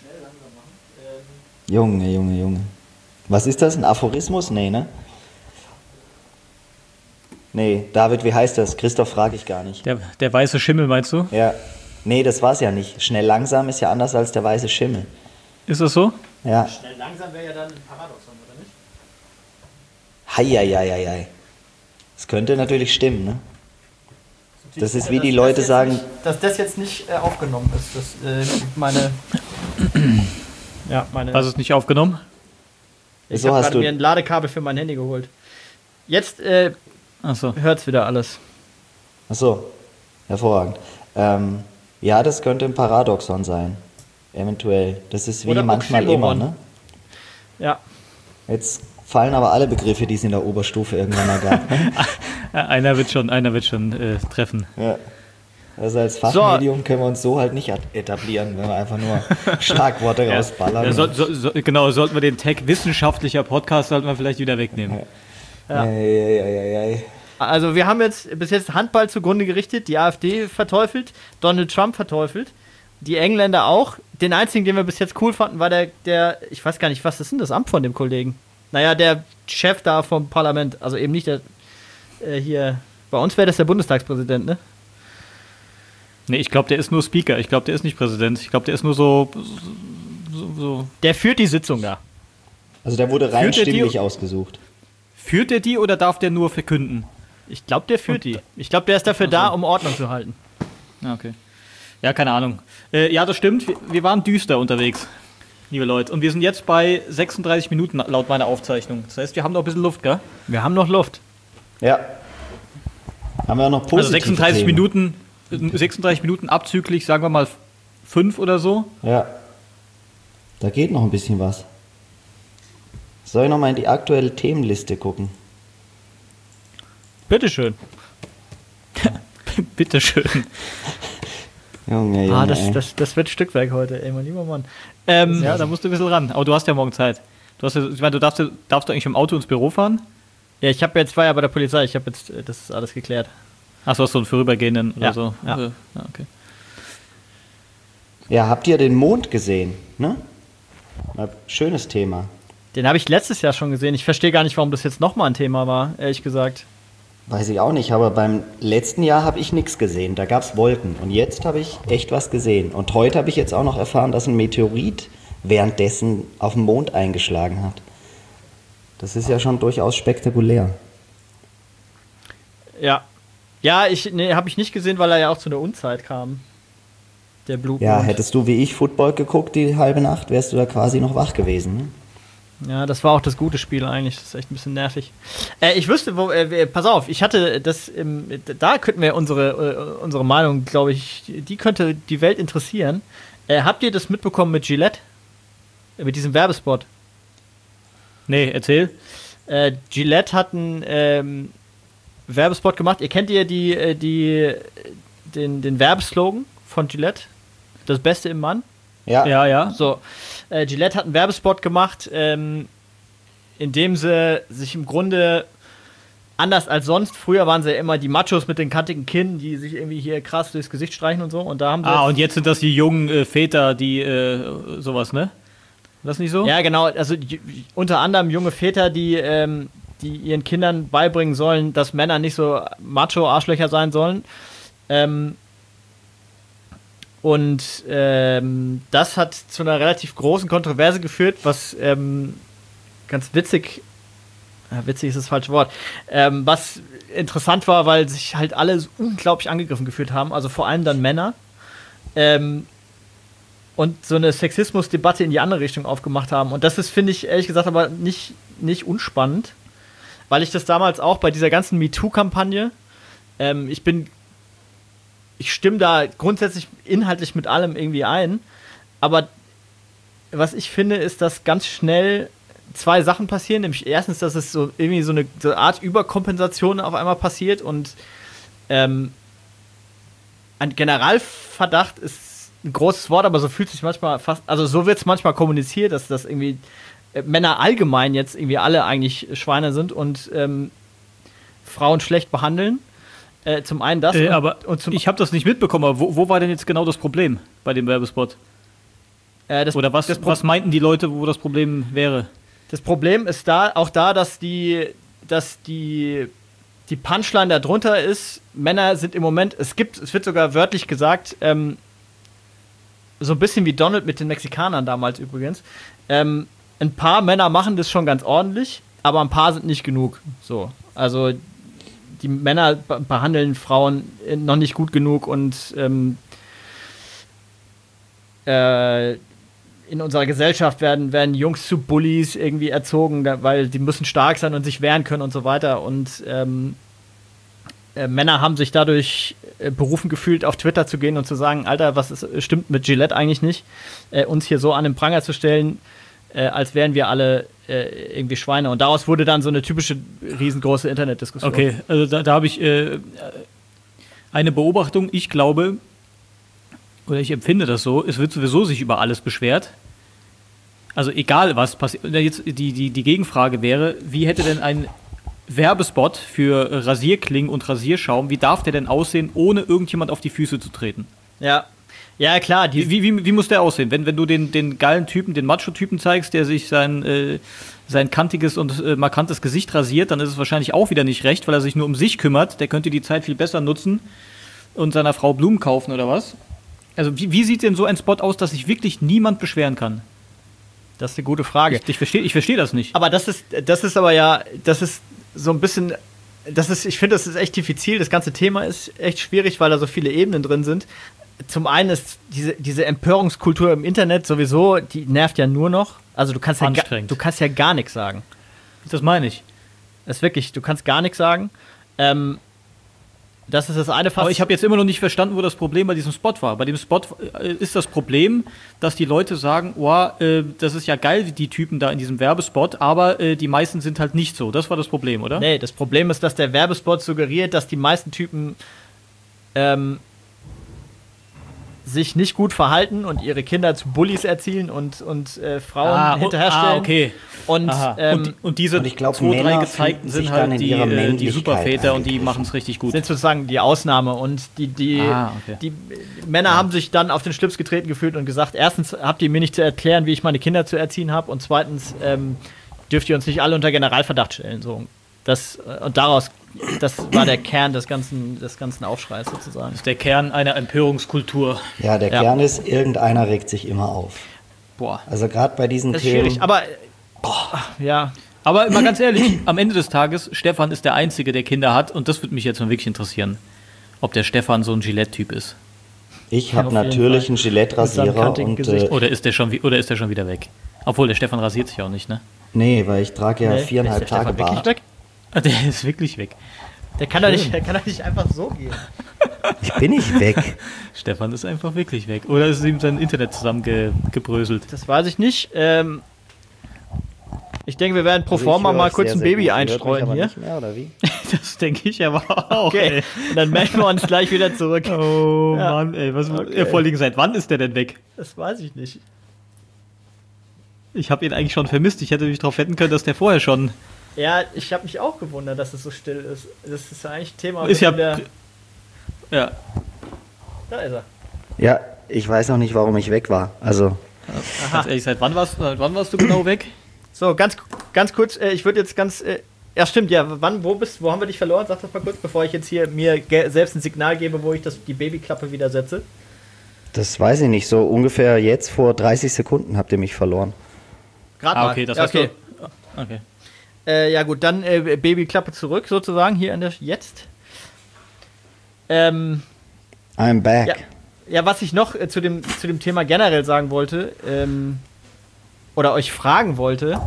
Speaker 2: Junge. Was ist das? Ein Aphorismus? Nee, ne? Nee, David, wie heißt das? Christoph frage ich gar nicht.
Speaker 1: Der weiße Schimmel, meinst du?
Speaker 2: Ja. Nee, das war's ja nicht. Schnell langsam ist ja anders als der weiße Schimmel.
Speaker 1: Ist das so?
Speaker 2: Ja.
Speaker 3: Schnell langsam wäre ja dann ein Paradoxon, oder nicht?
Speaker 2: Heieieiei. Das könnte natürlich stimmen, ne? Das ist wie die Leute sagen...
Speaker 3: Dass das jetzt nicht aufgenommen ist, das meine...
Speaker 1: Was ist nicht aufgenommen?
Speaker 3: Ich habe gerade mir ein Ladekabel für mein Handy geholt. Jetzt hört's wieder alles.
Speaker 2: Ach so, hervorragend. Ja, das könnte ein Paradoxon sein. Eventuell. Das ist wie
Speaker 3: oder
Speaker 2: manchmal immer, ne?
Speaker 3: Ja.
Speaker 2: Jetzt fallen aber alle Begriffe, die es in der Oberstufe irgendwann mal gab. Ne?
Speaker 1: Einer wird schon treffen.
Speaker 2: Ja. Also als Fachmedium können wir uns so halt nicht etablieren, wenn wir einfach nur Schlagworte rausballern.
Speaker 1: Genau, sollten wir den Tag wissenschaftlicher Podcast sollten wir vielleicht wieder wegnehmen.
Speaker 3: Ja. Also wir haben bis jetzt Handball zugrunde gerichtet, die AfD verteufelt, Donald Trump verteufelt, die Engländer auch. Den einzigen, den wir bis jetzt cool fanden, war der ich weiß gar nicht, was ist denn das Amt von dem Kollegen? Naja, der Chef da vom Parlament, also eben nicht der hier, bei uns wäre das der Bundestagspräsident, ne?
Speaker 1: Nee, ich glaube, der ist nur Speaker. Ich glaube, der ist nicht Präsident. Ich glaube, der ist nur so.
Speaker 3: Der führt die Sitzung da.
Speaker 2: Also der wurde rein stimmlich ausgesucht.
Speaker 1: Führt der die oder darf der nur verkünden?
Speaker 3: Ich glaube, der führt die. Ich glaube, der ist dafür da, um Ordnung zu halten.
Speaker 1: Ja, okay. Ja, keine Ahnung. Ja, das stimmt. Wir waren düster unterwegs, liebe Leute. Und wir sind jetzt bei 36 Minuten laut meiner Aufzeichnung. Das heißt, wir haben noch ein bisschen Luft, gell?
Speaker 3: Wir haben noch Luft.
Speaker 2: Ja. Haben wir auch noch positive
Speaker 1: Also 36
Speaker 2: Themen.
Speaker 1: 36 Minuten abzüglich, sagen wir mal 5 oder so.
Speaker 2: Ja. Da geht noch ein bisschen was. Soll ich noch mal in die aktuelle Themenliste gucken?
Speaker 3: Bitteschön.
Speaker 1: Bitteschön.
Speaker 2: Junge,
Speaker 3: das wird Stückwerk heute, ey, mein lieber Mann.
Speaker 1: Ja, da musst du ein bisschen ran. Aber du hast ja morgen Zeit. Ich meine, darfst du eigentlich im Auto ins Büro fahren?
Speaker 3: Ja, war ja bei der Polizei. Das ist alles geklärt.
Speaker 1: Achso, so einen vorübergehenden oder so.
Speaker 3: Ja.
Speaker 1: Okay.
Speaker 2: Ja, habt ihr den Mond gesehen? Ne? Schönes Thema.
Speaker 3: Den habe ich letztes Jahr schon gesehen. Ich verstehe gar nicht, warum das jetzt nochmal ein Thema war, ehrlich gesagt.
Speaker 2: Weiß ich auch nicht, aber beim letzten Jahr habe ich nichts gesehen. Da gab es Wolken. Und jetzt habe ich echt was gesehen. Und heute habe ich jetzt auch noch erfahren, dass ein Meteorit währenddessen auf dem Mond eingeschlagen hat. Das ist ja schon durchaus spektakulär.
Speaker 3: Ja. Ja, habe ich nicht gesehen, weil er ja auch zu einer Unzeit kam. Der Blutmond.
Speaker 2: Ja, hättest du wie ich Football geguckt die halbe Nacht, wärst du da quasi noch wach gewesen. Ne?
Speaker 3: Ja, das war auch das gute Spiel eigentlich. Das ist echt ein bisschen nervig. Ich wüsste, pass auf, ich hatte das, da könnten wir unsere Meinung, glaube ich, die könnte die Welt interessieren. Habt ihr das mitbekommen mit Gillette? Mit diesem Werbespot?
Speaker 1: Nee, erzähl.
Speaker 3: Gillette hat einen Werbespot gemacht. Ihr kennt ja den Werbeslogan von Gillette? Das Beste im Mann?
Speaker 1: Ja.
Speaker 3: So, Gillette hat einen Werbespot gemacht, in dem sie sich im Grunde anders als sonst, früher waren sie ja immer die Machos mit den kantigen Kinn, die sich irgendwie hier krass durchs Gesicht streichen und so. Und da haben sie
Speaker 1: und jetzt sind das die jungen Väter, die sowas, ne? Das nicht so?
Speaker 3: Ja, genau. Also unter anderem junge Väter, die ihren Kindern beibringen sollen, dass Männer nicht so Macho-Arschlöcher sein sollen. Das hat zu einer relativ großen Kontroverse geführt, was ganz witzig ist das falsche Wort, was interessant war, weil sich halt alle unglaublich angegriffen gefühlt haben, also vor allem dann Männer, und so eine Sexismusdebatte in die andere Richtung aufgemacht haben. Und das ist, finde ich, ehrlich gesagt, aber nicht unspannend, weil ich das damals auch bei dieser ganzen MeToo-Kampagne, ich stimme da grundsätzlich inhaltlich mit allem irgendwie ein, aber was ich finde, ist, dass ganz schnell zwei Sachen passieren, nämlich erstens, dass es so irgendwie so eine Art Überkompensation auf einmal passiert und ein Generalverdacht ist ein großes Wort, aber so fühlt sich manchmal so wird es manchmal kommuniziert, dass das irgendwie Männer allgemein jetzt irgendwie alle eigentlich Schweine sind und Frauen schlecht behandellen. Zum einen das.
Speaker 1: Ich habe das nicht mitbekommen, aber wo war denn jetzt genau das Problem bei dem Werbespot? Oder was meinten die Leute, wo das Problem wäre?
Speaker 3: Das Problem ist dass die Punchline da drunter ist, Männer sind im Moment, es wird sogar wörtlich gesagt, so ein bisschen wie Donald mit den Mexikanern damals übrigens, ein paar Männer machen das schon ganz ordentlich, aber ein paar sind nicht genug. So, also die Männer behandeln Frauen noch nicht gut genug und in unserer Gesellschaft werden Jungs zu Bullies irgendwie erzogen, weil die müssen stark sein und sich wehren können und so weiter. Und Männer haben sich dadurch berufen gefühlt, auf Twitter zu gehen und zu sagen, Alter, stimmt mit Gillette eigentlich nicht, uns hier so an den Pranger zu stellen, als wären wir alle irgendwie Schweine. Und daraus wurde dann so eine typische riesengroße Internetdiskussion.
Speaker 1: Okay, also da habe ich Eine Beobachtung, ich glaube, oder ich empfinde das so, es wird sowieso sich über alles beschwert. Also egal was passiert. Jetzt die Gegenfrage wäre, wie hätte denn ein Werbespot für Rasierklingen und Rasierschaum, wie darf der denn aussehen, ohne irgendjemand auf die Füße zu treten?
Speaker 3: Ja. Ja, klar.
Speaker 1: Wie muss der aussehen? Wenn du den geilen Typen, den Macho-Typen zeigst, der sich sein kantiges und markantes Gesicht rasiert, dann ist es wahrscheinlich auch wieder nicht recht, weil er sich nur um sich kümmert. Der könnte die Zeit viel besser nutzen und seiner Frau Blumen kaufen oder was? Also wie sieht denn so ein Spot aus, dass sich wirklich niemand beschweren kann?
Speaker 3: Das ist eine gute Frage.
Speaker 1: Ich versteh das nicht.
Speaker 3: Aber das ist so ein bisschen, ich finde, das ist echt diffizil. Das ganze Thema ist echt schwierig, weil da so viele Ebenen drin sind. Zum einen ist diese Empörungskultur im Internet sowieso, die nervt ja nur noch. Also du kannst ja gar nichts sagen.
Speaker 1: Das meine ich.
Speaker 3: Das ist wirklich, du kannst gar nichts sagen. Das ist das eine Fass.
Speaker 1: Aber ich habe jetzt immer noch nicht verstanden, wo das Problem bei diesem Spot war. Bei dem Spot ist das Problem, dass die Leute sagen, das ist ja geil, die Typen da in diesem Werbespot, aber die meisten sind halt nicht so. Das war das Problem, oder?
Speaker 3: Nee, das Problem ist, dass der Werbespot suggeriert, dass die meisten Typen sich nicht gut verhalten und ihre Kinder zu Bullies erzielen und Frauen hinterherstellen.
Speaker 1: Okay.
Speaker 3: Und
Speaker 1: diese
Speaker 2: ich glaub,
Speaker 1: 2, 3
Speaker 2: Männer
Speaker 1: gezeigten sind
Speaker 2: sich
Speaker 1: halt
Speaker 2: dann in
Speaker 1: die Superväter und die machen es richtig gut.
Speaker 3: Sind sozusagen die Ausnahme und die Männer haben sich dann auf den Schlips getreten gefühlt und gesagt, erstens habt ihr mir nicht zu erklären, wie ich meine Kinder zu erziehen habe und zweitens dürft ihr uns nicht alle unter Generalverdacht stellen. So. Das war der Kern des ganzen Aufschreis sozusagen.
Speaker 1: Das ist der Kern einer Empörungskultur.
Speaker 2: Ja, der Kern ist, irgendeiner regt sich immer auf.
Speaker 1: Boah.
Speaker 2: Also gerade bei diesen
Speaker 3: das ist
Speaker 2: Themen.
Speaker 3: Schwierig, aber ja.
Speaker 1: Aber mal ganz ehrlich, am Ende des Tages, Stefan ist der Einzige, der Kinder hat und das würde mich jetzt mal wirklich interessieren, ob der Stefan so ein Gillette-Typ ist.
Speaker 2: Ich habe natürlich einen Gillette-Rasierer
Speaker 1: oder ist der schon wieder weg? Obwohl, der Stefan rasiert sich auch nicht, ne?
Speaker 2: Nee, weil ich trage ja 4,5 Tage Bart.
Speaker 3: Weg?
Speaker 1: Der ist wirklich weg.
Speaker 3: Der kann doch nicht einfach so gehen.
Speaker 2: Ich bin nicht weg.
Speaker 1: Stefan ist einfach wirklich weg. Oder ist ihm sein Internet zusammengebröselt?
Speaker 3: Das weiß ich nicht. Ich denke, wir werden pro forma mal kurz ein Baby einstreuen hier.
Speaker 2: Nicht mehr, oder wie?
Speaker 1: Das denke ich aber auch.
Speaker 3: Okay, und dann melden wir uns gleich wieder zurück.
Speaker 1: Oh Mann, ey, vorliegen, seit wann ist der denn weg?
Speaker 3: Das weiß ich nicht.
Speaker 1: Ich habe ihn eigentlich schon vermisst. Ich hätte mich darauf wetten können, dass der vorher schon...
Speaker 3: Ja, ich habe mich auch gewundert, dass es so still ist. Das ist ja eigentlich ein Thema.
Speaker 1: Ist ja.
Speaker 3: Da ist er.
Speaker 2: Ja, ich weiß noch nicht, warum ich weg war. Also.
Speaker 1: Ganz ehrlich, seit wann warst du genau weg?
Speaker 3: So, ganz kurz, ich würde jetzt ja, stimmt, ja. Wo haben wir dich verloren? Sag das mal kurz, bevor ich jetzt hier mir selbst ein Signal gebe, wo ich die Babyklappe wieder setze.
Speaker 2: Das weiß ich nicht. So ungefähr jetzt vor 30 Sekunden habt ihr mich verloren.
Speaker 3: Gerade mal.
Speaker 1: Okay, das heißt
Speaker 3: okay.
Speaker 1: Okay.
Speaker 3: Ja gut, dann Babyklappe zurück sozusagen, hier an der Jetzt.
Speaker 2: I'm back.
Speaker 3: Ja, was ich noch zu dem Thema generell sagen wollte, oder euch fragen wollte,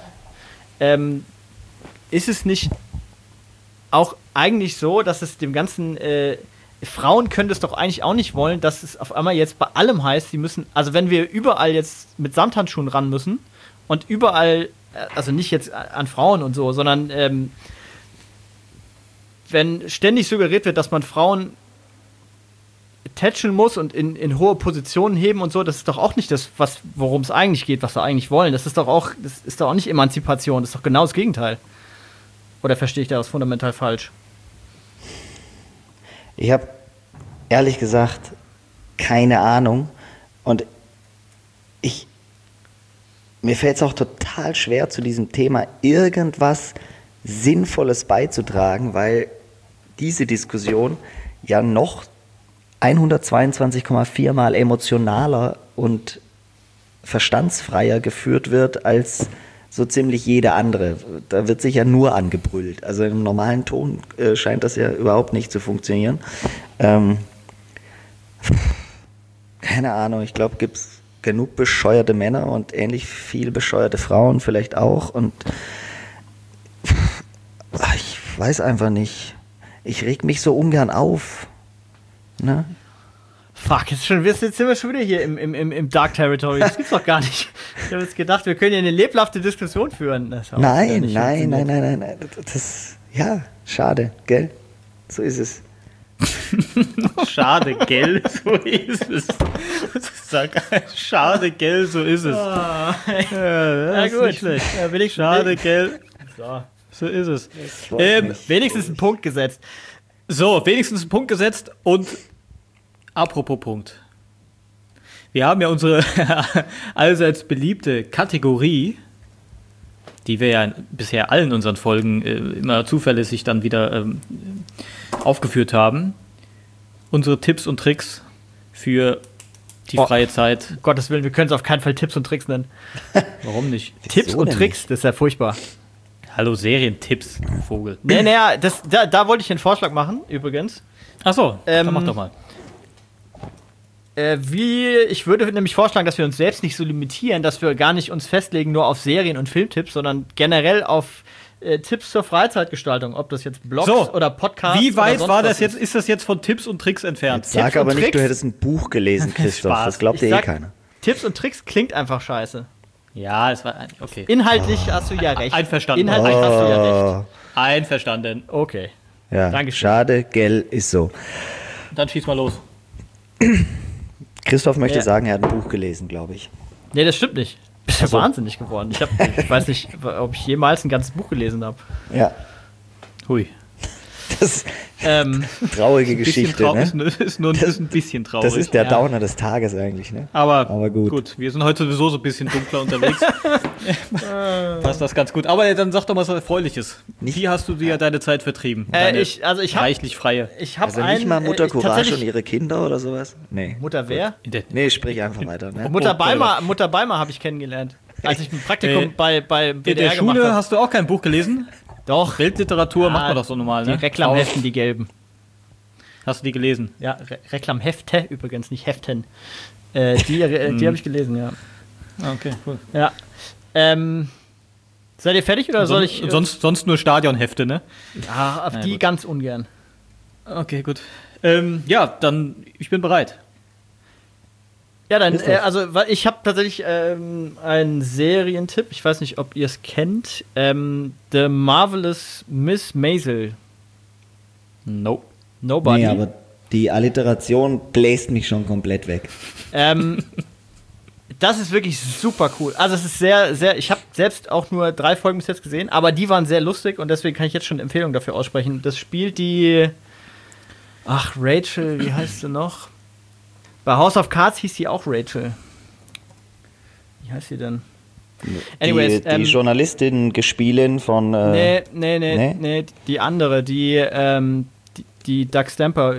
Speaker 3: ist es nicht auch eigentlich so, dass es dem ganzen Frauen können das doch eigentlich auch nicht wollen, dass es auf einmal jetzt bei allem heißt, sie müssen, also wenn wir überall jetzt mit Samthandschuhen ran müssen und überall, also nicht jetzt an Frauen und so, sondern wenn ständig suggeriert wird, dass man Frauen tätscheln muss und in hohe Positionen heben und so, das ist doch auch nicht das, worum es eigentlich geht, was wir eigentlich wollen. Das ist doch auch nicht Emanzipation, das ist doch genau das Gegenteil. Oder verstehe ich das fundamental falsch?
Speaker 2: Ich habe ehrlich gesagt keine Ahnung und mir fällt es auch total schwer, zu diesem Thema irgendwas Sinnvolles beizutragen, weil diese Diskussion ja noch 122,4 Mal emotionaler und verstandsfreier geführt wird als so ziemlich jede andere. Da wird sich ja nur angebrüllt. Also im normalen Ton scheint das ja überhaupt nicht zu funktionieren. Keine Ahnung, ich glaube, gibt es genug bescheuerte Männer und ähnlich viel bescheuerte Frauen vielleicht auch. Und ich weiß einfach nicht. Ich reg mich so ungern auf. Ne?
Speaker 3: Fuck, jetzt sind wir schon wieder hier im Dark Territory. Das gibt's doch gar nicht. Ich habe jetzt gedacht, wir können ja eine lebhafte Diskussion führen.
Speaker 2: Nein. Das, ja, schade, gell? So ist es.
Speaker 1: Schade, gell, so ist es. Schade, gell, so ist es.
Speaker 3: Ja, gut. Nicht schlecht. Ja, will ich
Speaker 1: Schade, gell.
Speaker 3: So ist es. Wenigstens einen Punkt gesetzt.
Speaker 1: So, wenigstens einen Punkt gesetzt und apropos Punkt. Wir haben ja unsere allseits beliebte Kategorie, die wir ja bisher allen unseren Folgen immer zuverlässig dann wieder aufgeführt haben. Unsere Tipps und Tricks für die freie Zeit.
Speaker 3: Um Gottes Willen, wir können es auf keinen Fall Tipps und Tricks nennen.
Speaker 1: Warum nicht?
Speaker 3: Tipps und Tricks, das ist ja furchtbar.
Speaker 1: Hallo, Serientipps, Vogel.
Speaker 3: Naja, da wollte ich einen Vorschlag machen, übrigens.
Speaker 1: Achso, dann mach doch mal.
Speaker 3: Ich würde nämlich vorschlagen, dass wir uns selbst nicht so limitieren, dass wir gar nicht uns festlegen nur auf Serien- und Filmtipps, sondern generell auf Tipps zur Freizeitgestaltung, ob das jetzt Blogs oder Podcasts
Speaker 1: wie weit
Speaker 3: oder
Speaker 1: war das jetzt? Ist das jetzt von Tipps und Tricks entfernt?
Speaker 2: Jetzt sag aber nicht, du hättest ein Buch gelesen, Christoph. Das glaubt dir keiner.
Speaker 3: Tipps und Tricks klingt einfach scheiße.
Speaker 1: Ja, es war okay.
Speaker 3: Inhaltlich hast du ja recht.
Speaker 1: Einverstanden.
Speaker 3: Inhaltlich hast du ja recht.
Speaker 1: Einverstanden.
Speaker 3: Okay.
Speaker 2: Ja, Dankeschön. Schade, gell, ist so.
Speaker 1: Dann schieß mal los.
Speaker 2: Christoph möchte sagen, er hat ein Buch gelesen, glaube ich.
Speaker 3: Nee, das stimmt nicht. Bist ja wahnsinnig geworden. Ich weiß nicht, ob ich jemals ein ganzes Buch gelesen habe.
Speaker 2: Ja.
Speaker 1: Hui.
Speaker 2: Das ist traurige Geschichte, ne?
Speaker 1: Ist nur ein bisschen traurig.
Speaker 2: Das ist der Downer des Tages eigentlich, ne?
Speaker 1: Aber gut. Wir sind heute sowieso so ein bisschen dunkler unterwegs. Passt das ganz gut. Aber dann sag doch mal was Erfreuliches. Wie hast du dir deine Zeit vertrieben?
Speaker 3: Ich hab
Speaker 1: reichlich freie.
Speaker 3: Ich habe
Speaker 2: nicht mal Mutter Courage und ihre Kinder oder sowas? Nee.
Speaker 3: Mutter wer?
Speaker 2: Nee, sprich einfach weiter. Ne?
Speaker 3: Mutter Beimer habe ich kennengelernt. Als ich ein Praktikum bei BDR
Speaker 1: in der Schule hast du auch kein Buch gelesen?
Speaker 3: Doch.
Speaker 1: Weltliteratur macht man doch so normal, ne?
Speaker 3: Die Reklamheften, die gelben.
Speaker 1: Hast du die gelesen?
Speaker 3: Ja, Reklamhefte übrigens, nicht Heften. Die habe ich gelesen, ja.
Speaker 1: Okay, cool.
Speaker 3: Ja. Seid ihr fertig oder soll ich...
Speaker 1: Sonst nur Stadionhefte, ne?
Speaker 3: Ja, auf die gut. Ganz ungern.
Speaker 1: Okay, gut. Ja, dann, ich bin bereit.
Speaker 3: Ja, dann, ich habe tatsächlich einen Serientipp. Ich weiß nicht, ob ihr es kennt. The Marvelous Miss Maisel.
Speaker 1: Nope.
Speaker 3: Nobody.
Speaker 2: Nee, aber die Alliteration bläst mich schon komplett weg.
Speaker 3: Das ist wirklich super cool. Also es ist sehr, sehr, ich habe selbst auch nur 3 Folgen bis jetzt gesehen, aber die waren sehr lustig und deswegen kann ich jetzt schon Empfehlungen dafür aussprechen. Das spielt Rachel, wie heißt sie noch? Bei House of Cards hieß sie auch Rachel. Wie heißt sie denn?
Speaker 2: Anyways, die Journalistin, Gespielin von...
Speaker 3: Nee, die andere, die Doug Stamper...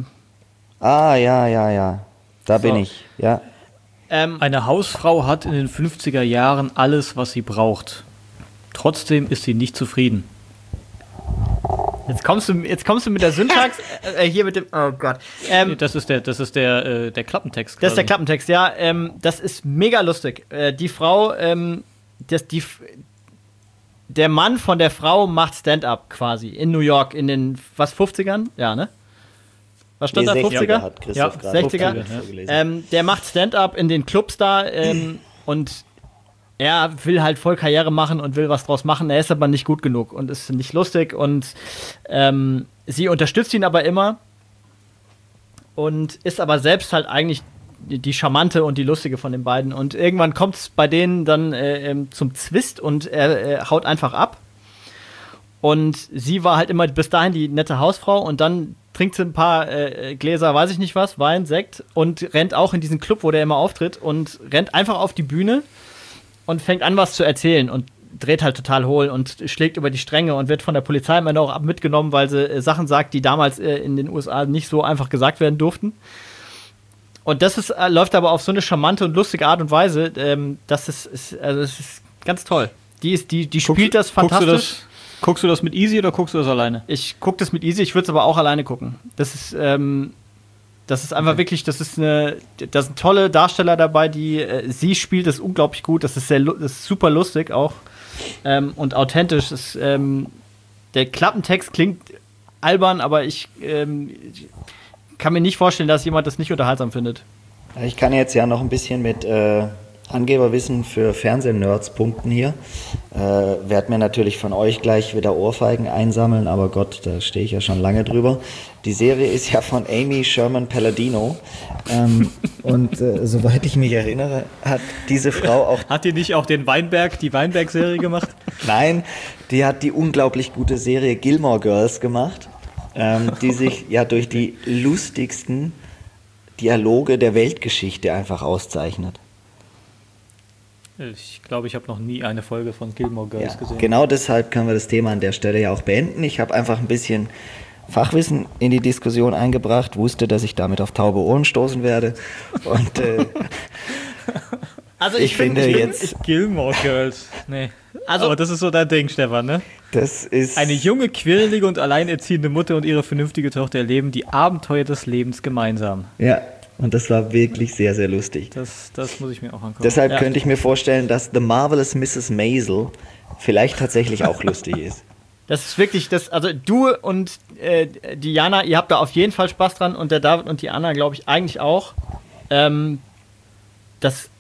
Speaker 2: ja. Da bin ich, ja.
Speaker 1: Eine Hausfrau hat in den 50er Jahren alles, was sie braucht. Trotzdem ist sie nicht zufrieden.
Speaker 3: Jetzt kommst du mit der Syntax hier mit dem. Oh Gott.
Speaker 1: Das ist der Klappentext.
Speaker 3: Das ist der Klappentext, ja. Das ist mega lustig. Die Frau, der Mann von der Frau macht Stand-up quasi in New York in den 50ern? Ja, ne? Was stand da? 50er?
Speaker 2: Hat
Speaker 3: ja, 60er. Der macht Stand-up in den Clubs da und er will halt voll Karriere machen und will was draus machen. Er ist aber nicht gut genug und ist nicht lustig und sie unterstützt ihn aber immer und ist aber selbst halt eigentlich die Charmante und die Lustige von den beiden. Und irgendwann kommt es bei denen dann zum Zwist und er haut einfach ab. Und sie war halt immer bis dahin die nette Hausfrau und dann trinkt sie ein paar Gläser, weiß ich nicht was, Wein, Sekt und rennt auch in diesen Club, wo der immer auftritt und rennt einfach auf die Bühne und fängt an, was zu erzählen und dreht halt total hohl und schlägt über die Stränge und wird von der Polizei am Ende auch mitgenommen, weil sie Sachen sagt, die damals in den USA nicht so einfach gesagt werden durften. Und das läuft aber auf so eine charmante und lustige Art und Weise, das ist ganz toll. Die spielt das fantastisch.
Speaker 1: Guckst du das mit Easy oder guckst du das alleine?
Speaker 3: Ich gucke das mit Easy, ich würde es aber auch alleine gucken. Das ist einfach wirklich, da sind tolle Darsteller dabei, sie spielt das unglaublich gut, das ist super lustig auch und authentisch. Der Klappentext klingt albern, aber ich kann mir nicht vorstellen, dass jemand das nicht unterhaltsam findet.
Speaker 2: Ich kann jetzt ja noch ein bisschen mit Angeberwissen für Fernsehnerds punkten hier. Werd mir natürlich von euch gleich wieder Ohrfeigen einsammeln, aber Gott, da stehe ich ja schon lange drüber. Die Serie ist ja von Amy Sherman Palladino. Und soweit ich mich erinnere, hat diese Frau auch...
Speaker 1: Hat die nicht auch die Weinberg-Serie gemacht?
Speaker 2: Nein, die hat die unglaublich gute Serie Gilmore Girls gemacht, die sich ja durch die lustigsten Dialoge der Weltgeschichte einfach auszeichnet.
Speaker 1: Ich glaube, ich habe noch nie eine Folge von Gilmore Girls gesehen.
Speaker 2: Genau deshalb können wir das Thema an der Stelle ja auch beenden. Ich habe einfach ein bisschen Fachwissen in die Diskussion eingebracht, wusste, dass ich damit auf taube Ohren stoßen werde. Und
Speaker 3: also ich finde
Speaker 1: jetzt Gilmore Girls. Nee. Also, aber das ist so dein Ding, Stefan, ne?
Speaker 2: Das ist
Speaker 1: eine junge, quirlige und alleinerziehende Mutter und ihre vernünftige Tochter erleben die Abenteuer des Lebens gemeinsam.
Speaker 2: Ja. Und das war wirklich sehr, sehr lustig.
Speaker 1: Das muss ich mir auch angucken.
Speaker 2: Deshalb könnte ich mir vorstellen, dass The Marvelous Mrs. Maisel vielleicht tatsächlich auch lustig ist.
Speaker 3: Das ist wirklich, also du und die Jana, ihr habt da auf jeden Fall Spaß dran und der David und die Anna, glaube ich, eigentlich auch. Es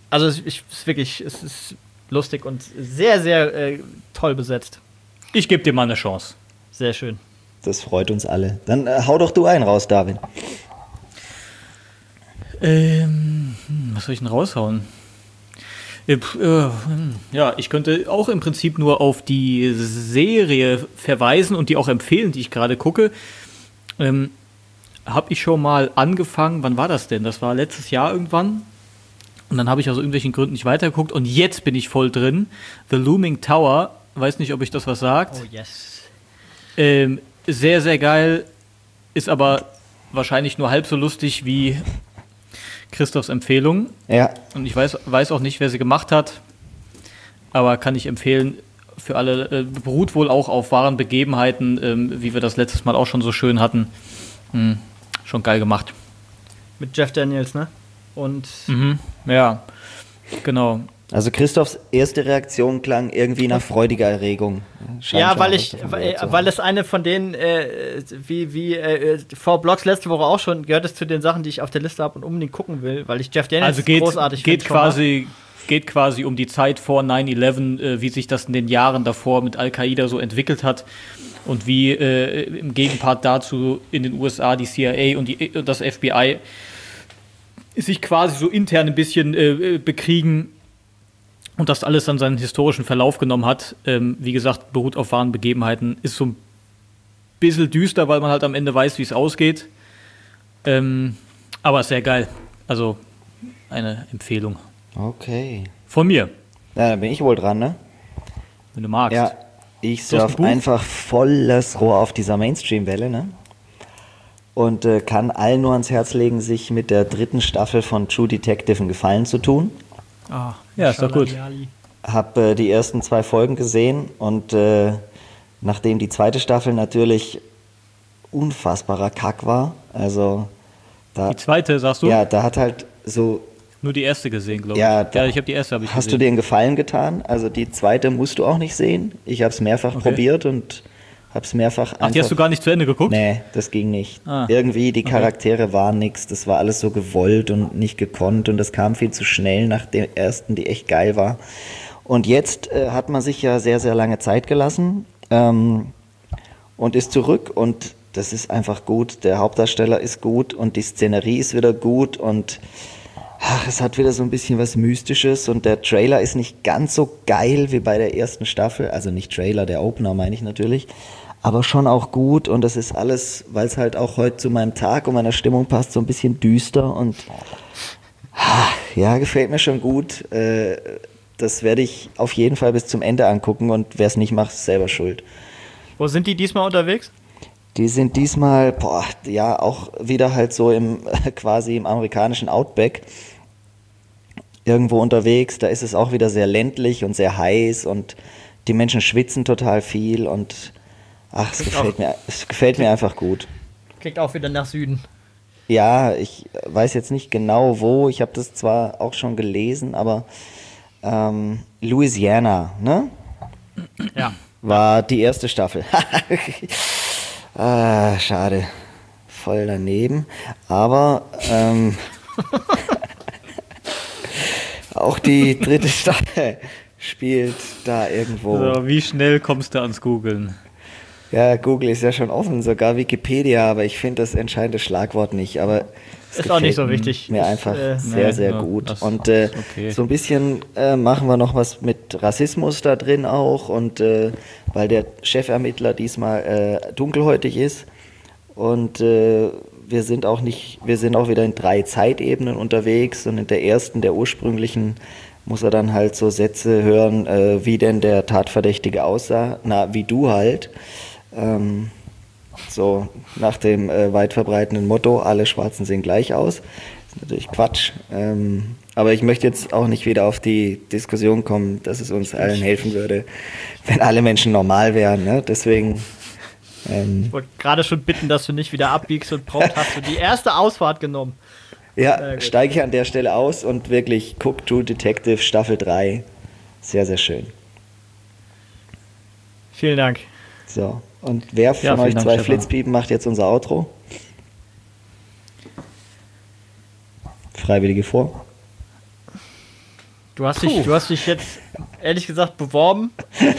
Speaker 3: ist lustig und sehr, sehr toll besetzt.
Speaker 1: Ich gebe dir mal eine Chance.
Speaker 3: Sehr schön.
Speaker 2: Das freut uns alle. Dann hau doch du einen raus, David.
Speaker 1: Was soll ich denn raushauen? Ja, ich könnte auch im Prinzip nur auf die Serie verweisen und die auch empfehlen, die ich gerade gucke. Habe ich schon mal angefangen, wann war das denn? Das war letztes Jahr irgendwann. Und dann habe ich aus irgendwelchen Gründen nicht weitergeguckt und jetzt bin ich voll drin. The Looming Tower, weiß nicht, ob euch das was sagt.
Speaker 3: Oh yes.
Speaker 1: Sehr, sehr geil, ist aber wahrscheinlich nur halb so lustig wie Christophs Empfehlung.
Speaker 2: Ja.
Speaker 1: Und ich weiß auch nicht, wer sie gemacht hat, aber kann ich empfehlen für alle. Beruht wohl auch auf wahren Begebenheiten, wie wir das letztes Mal auch schon so schön hatten. Schon geil gemacht.
Speaker 3: Mit Jeff Daniels, ne? Und
Speaker 1: ja, genau.
Speaker 2: Also Christophs erste Reaktion klang irgendwie nach freudiger Erregung.
Speaker 3: Ja, weil es eine von denen, wie 4 Blocks letzte Woche auch schon, gehört es zu den Sachen, die ich auf der Liste habe und unbedingt gucken will, weil ich Jeff Daniels großartig finde.
Speaker 1: Geht quasi um die Zeit vor 9/11, wie sich das in den Jahren davor mit Al-Qaida so entwickelt hat und wie im Gegenpart dazu in den USA die CIA und das FBI sich quasi so intern ein bisschen bekriegen. Und das alles dann seinen historischen Verlauf genommen hat. Wie gesagt, beruht auf wahren Begebenheiten. Ist so ein bisschen düster, weil man halt am Ende weiß, wie es ausgeht. Aber sehr geil. Also eine Empfehlung.
Speaker 2: Okay.
Speaker 1: Von mir.
Speaker 2: Ja, da bin ich wohl dran, ne?
Speaker 1: Wenn du magst.
Speaker 2: Ja, ich surf einfach volles Rohr auf dieser Mainstream-Welle, ne? Und kann allen nur ans Herz legen, sich mit der 3. Staffel von True Detective einen Gefallen zu tun.
Speaker 3: Ah,
Speaker 1: ja, ist doch gut.
Speaker 2: Hab die ersten 2 Folgen gesehen und nachdem die 2. Staffel natürlich unfassbarer Kack war, also da...
Speaker 1: Die 2., sagst du?
Speaker 2: Ja, da hat halt so...
Speaker 1: Nur die erste gesehen, glaube ich.
Speaker 2: Ja,
Speaker 1: ich habe die erste gesehen.
Speaker 2: Hast du dir einen Gefallen getan? Also die 2. musst du auch nicht sehen. Ich habe es mehrfach probiert und habe es mehrfach einfach...
Speaker 1: Ach, die hast du gar nicht zu Ende geguckt?
Speaker 2: Nee, das ging nicht. Irgendwie, die Charaktere waren nix. Das war alles so gewollt und nicht gekonnt und das kam viel zu schnell nach der ersten, die echt geil war. Und jetzt hat man sich ja sehr, sehr lange Zeit gelassen und ist zurück und das ist einfach gut. Der Hauptdarsteller ist gut und die Szenerie ist wieder gut und es hat wieder so ein bisschen was Mystisches und der Trailer ist nicht ganz so geil wie bei der ersten Staffel. Also nicht Trailer, der Opener meine ich natürlich. Aber schon auch gut und das ist alles, weil es halt auch heute zu meinem Tag und meiner Stimmung passt, so ein bisschen düster und ja, gefällt mir schon gut. Das werde ich auf jeden Fall bis zum Ende angucken und wer es nicht macht, ist selber schuld.
Speaker 3: Wo sind die diesmal unterwegs?
Speaker 2: Die sind diesmal, auch wieder halt so quasi im amerikanischen Outback irgendwo unterwegs. Da ist es auch wieder sehr ländlich und sehr heiß und die Menschen schwitzen total viel und es gefällt mir einfach gut.
Speaker 3: Klingt auch wieder nach Süden.
Speaker 2: Ja, ich weiß jetzt nicht genau wo. Ich habe das zwar auch schon gelesen, aber Louisiana, ne?
Speaker 3: Ja.
Speaker 2: War die erste Staffel. Schade. Voll daneben. Aber Auch die dritte Staffel spielt da irgendwo.
Speaker 1: So, wie schnell kommst du ans Googlen?
Speaker 2: Ja, Google ist ja schon offen, sogar Wikipedia, aber ich finde das entscheidende Schlagwort nicht. Aber es
Speaker 3: ist auch nicht so wichtig.
Speaker 2: Mir einfach sehr gut. Und okay. So ein bisschen machen wir noch was mit Rassismus da drin auch. Und weil der Chefermittler diesmal dunkelhäutig ist. Und wir sind auch wieder in 3 Zeitebenen unterwegs. Und in der ersten, der ursprünglichen, muss er dann halt so Sätze hören, wie denn der Tatverdächtige aussah. Na, wie du halt. So nach dem weit verbreiteten Motto, alle Schwarzen sehen gleich aus. Das ist natürlich Quatsch. Aber ich möchte jetzt auch nicht wieder auf die Diskussion kommen, dass es uns allen helfen würde, wenn alle Menschen normal wären. Ne? Deswegen...
Speaker 3: ich wollte gerade schon bitten, dass du nicht wieder abbiegst und prompt hast du die erste Ausfahrt genommen.
Speaker 2: Ja, steige ich an der Stelle aus und wirklich guck True Detective Staffel 3. Sehr, sehr schön.
Speaker 3: Vielen Dank.
Speaker 2: So, und wer von euch 2 Flitzpiepen macht jetzt unser Outro? Freiwillige vor.
Speaker 3: Du hast dich jetzt ehrlich gesagt beworben.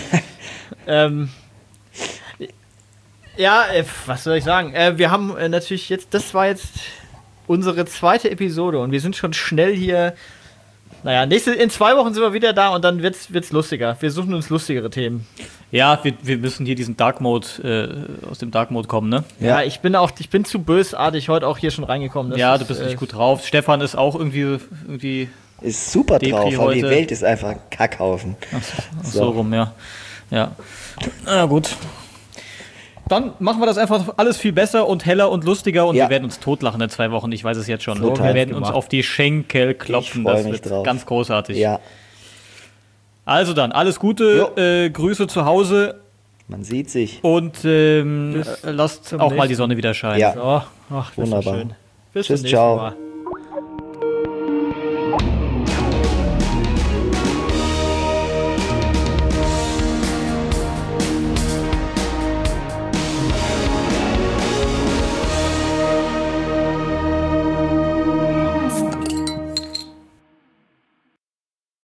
Speaker 3: Ja, was soll ich sagen? Wir haben natürlich jetzt, das war jetzt unsere 2. Episode und wir sind schon schnell hier. Naja, in 2 Wochen sind wir wieder da und dann wird's lustiger. Wir suchen uns lustigere Themen.
Speaker 1: Ja, wir müssen hier diesen Dark Mode, aus dem Dark Mode kommen, ne?
Speaker 3: Ja, ich bin zu bösartig heute auch hier schon reingekommen.
Speaker 1: Ja, du bist nicht gut drauf. Stefan ist auch irgendwie
Speaker 2: ist super drauf, aber die Welt ist einfach ein Kackhaufen.
Speaker 1: Ach so rum, ja. Ja. Na gut. Dann machen wir das einfach alles viel besser und heller und lustiger und wir werden uns totlachen in 2 Wochen. Ich weiß es jetzt schon.
Speaker 2: So,
Speaker 1: wir werden uns auf die Schenkel klopfen. Das wird ganz großartig.
Speaker 2: Ja.
Speaker 1: Also dann, alles Gute, Grüße zu Hause.
Speaker 2: Man sieht sich.
Speaker 1: Und lasst auch mal die Sonne wieder scheinen.
Speaker 2: Ja.
Speaker 3: So. Ach,
Speaker 2: wunderbar.
Speaker 3: Schön. Bis
Speaker 2: Tschüss, ciao.
Speaker 3: Mal.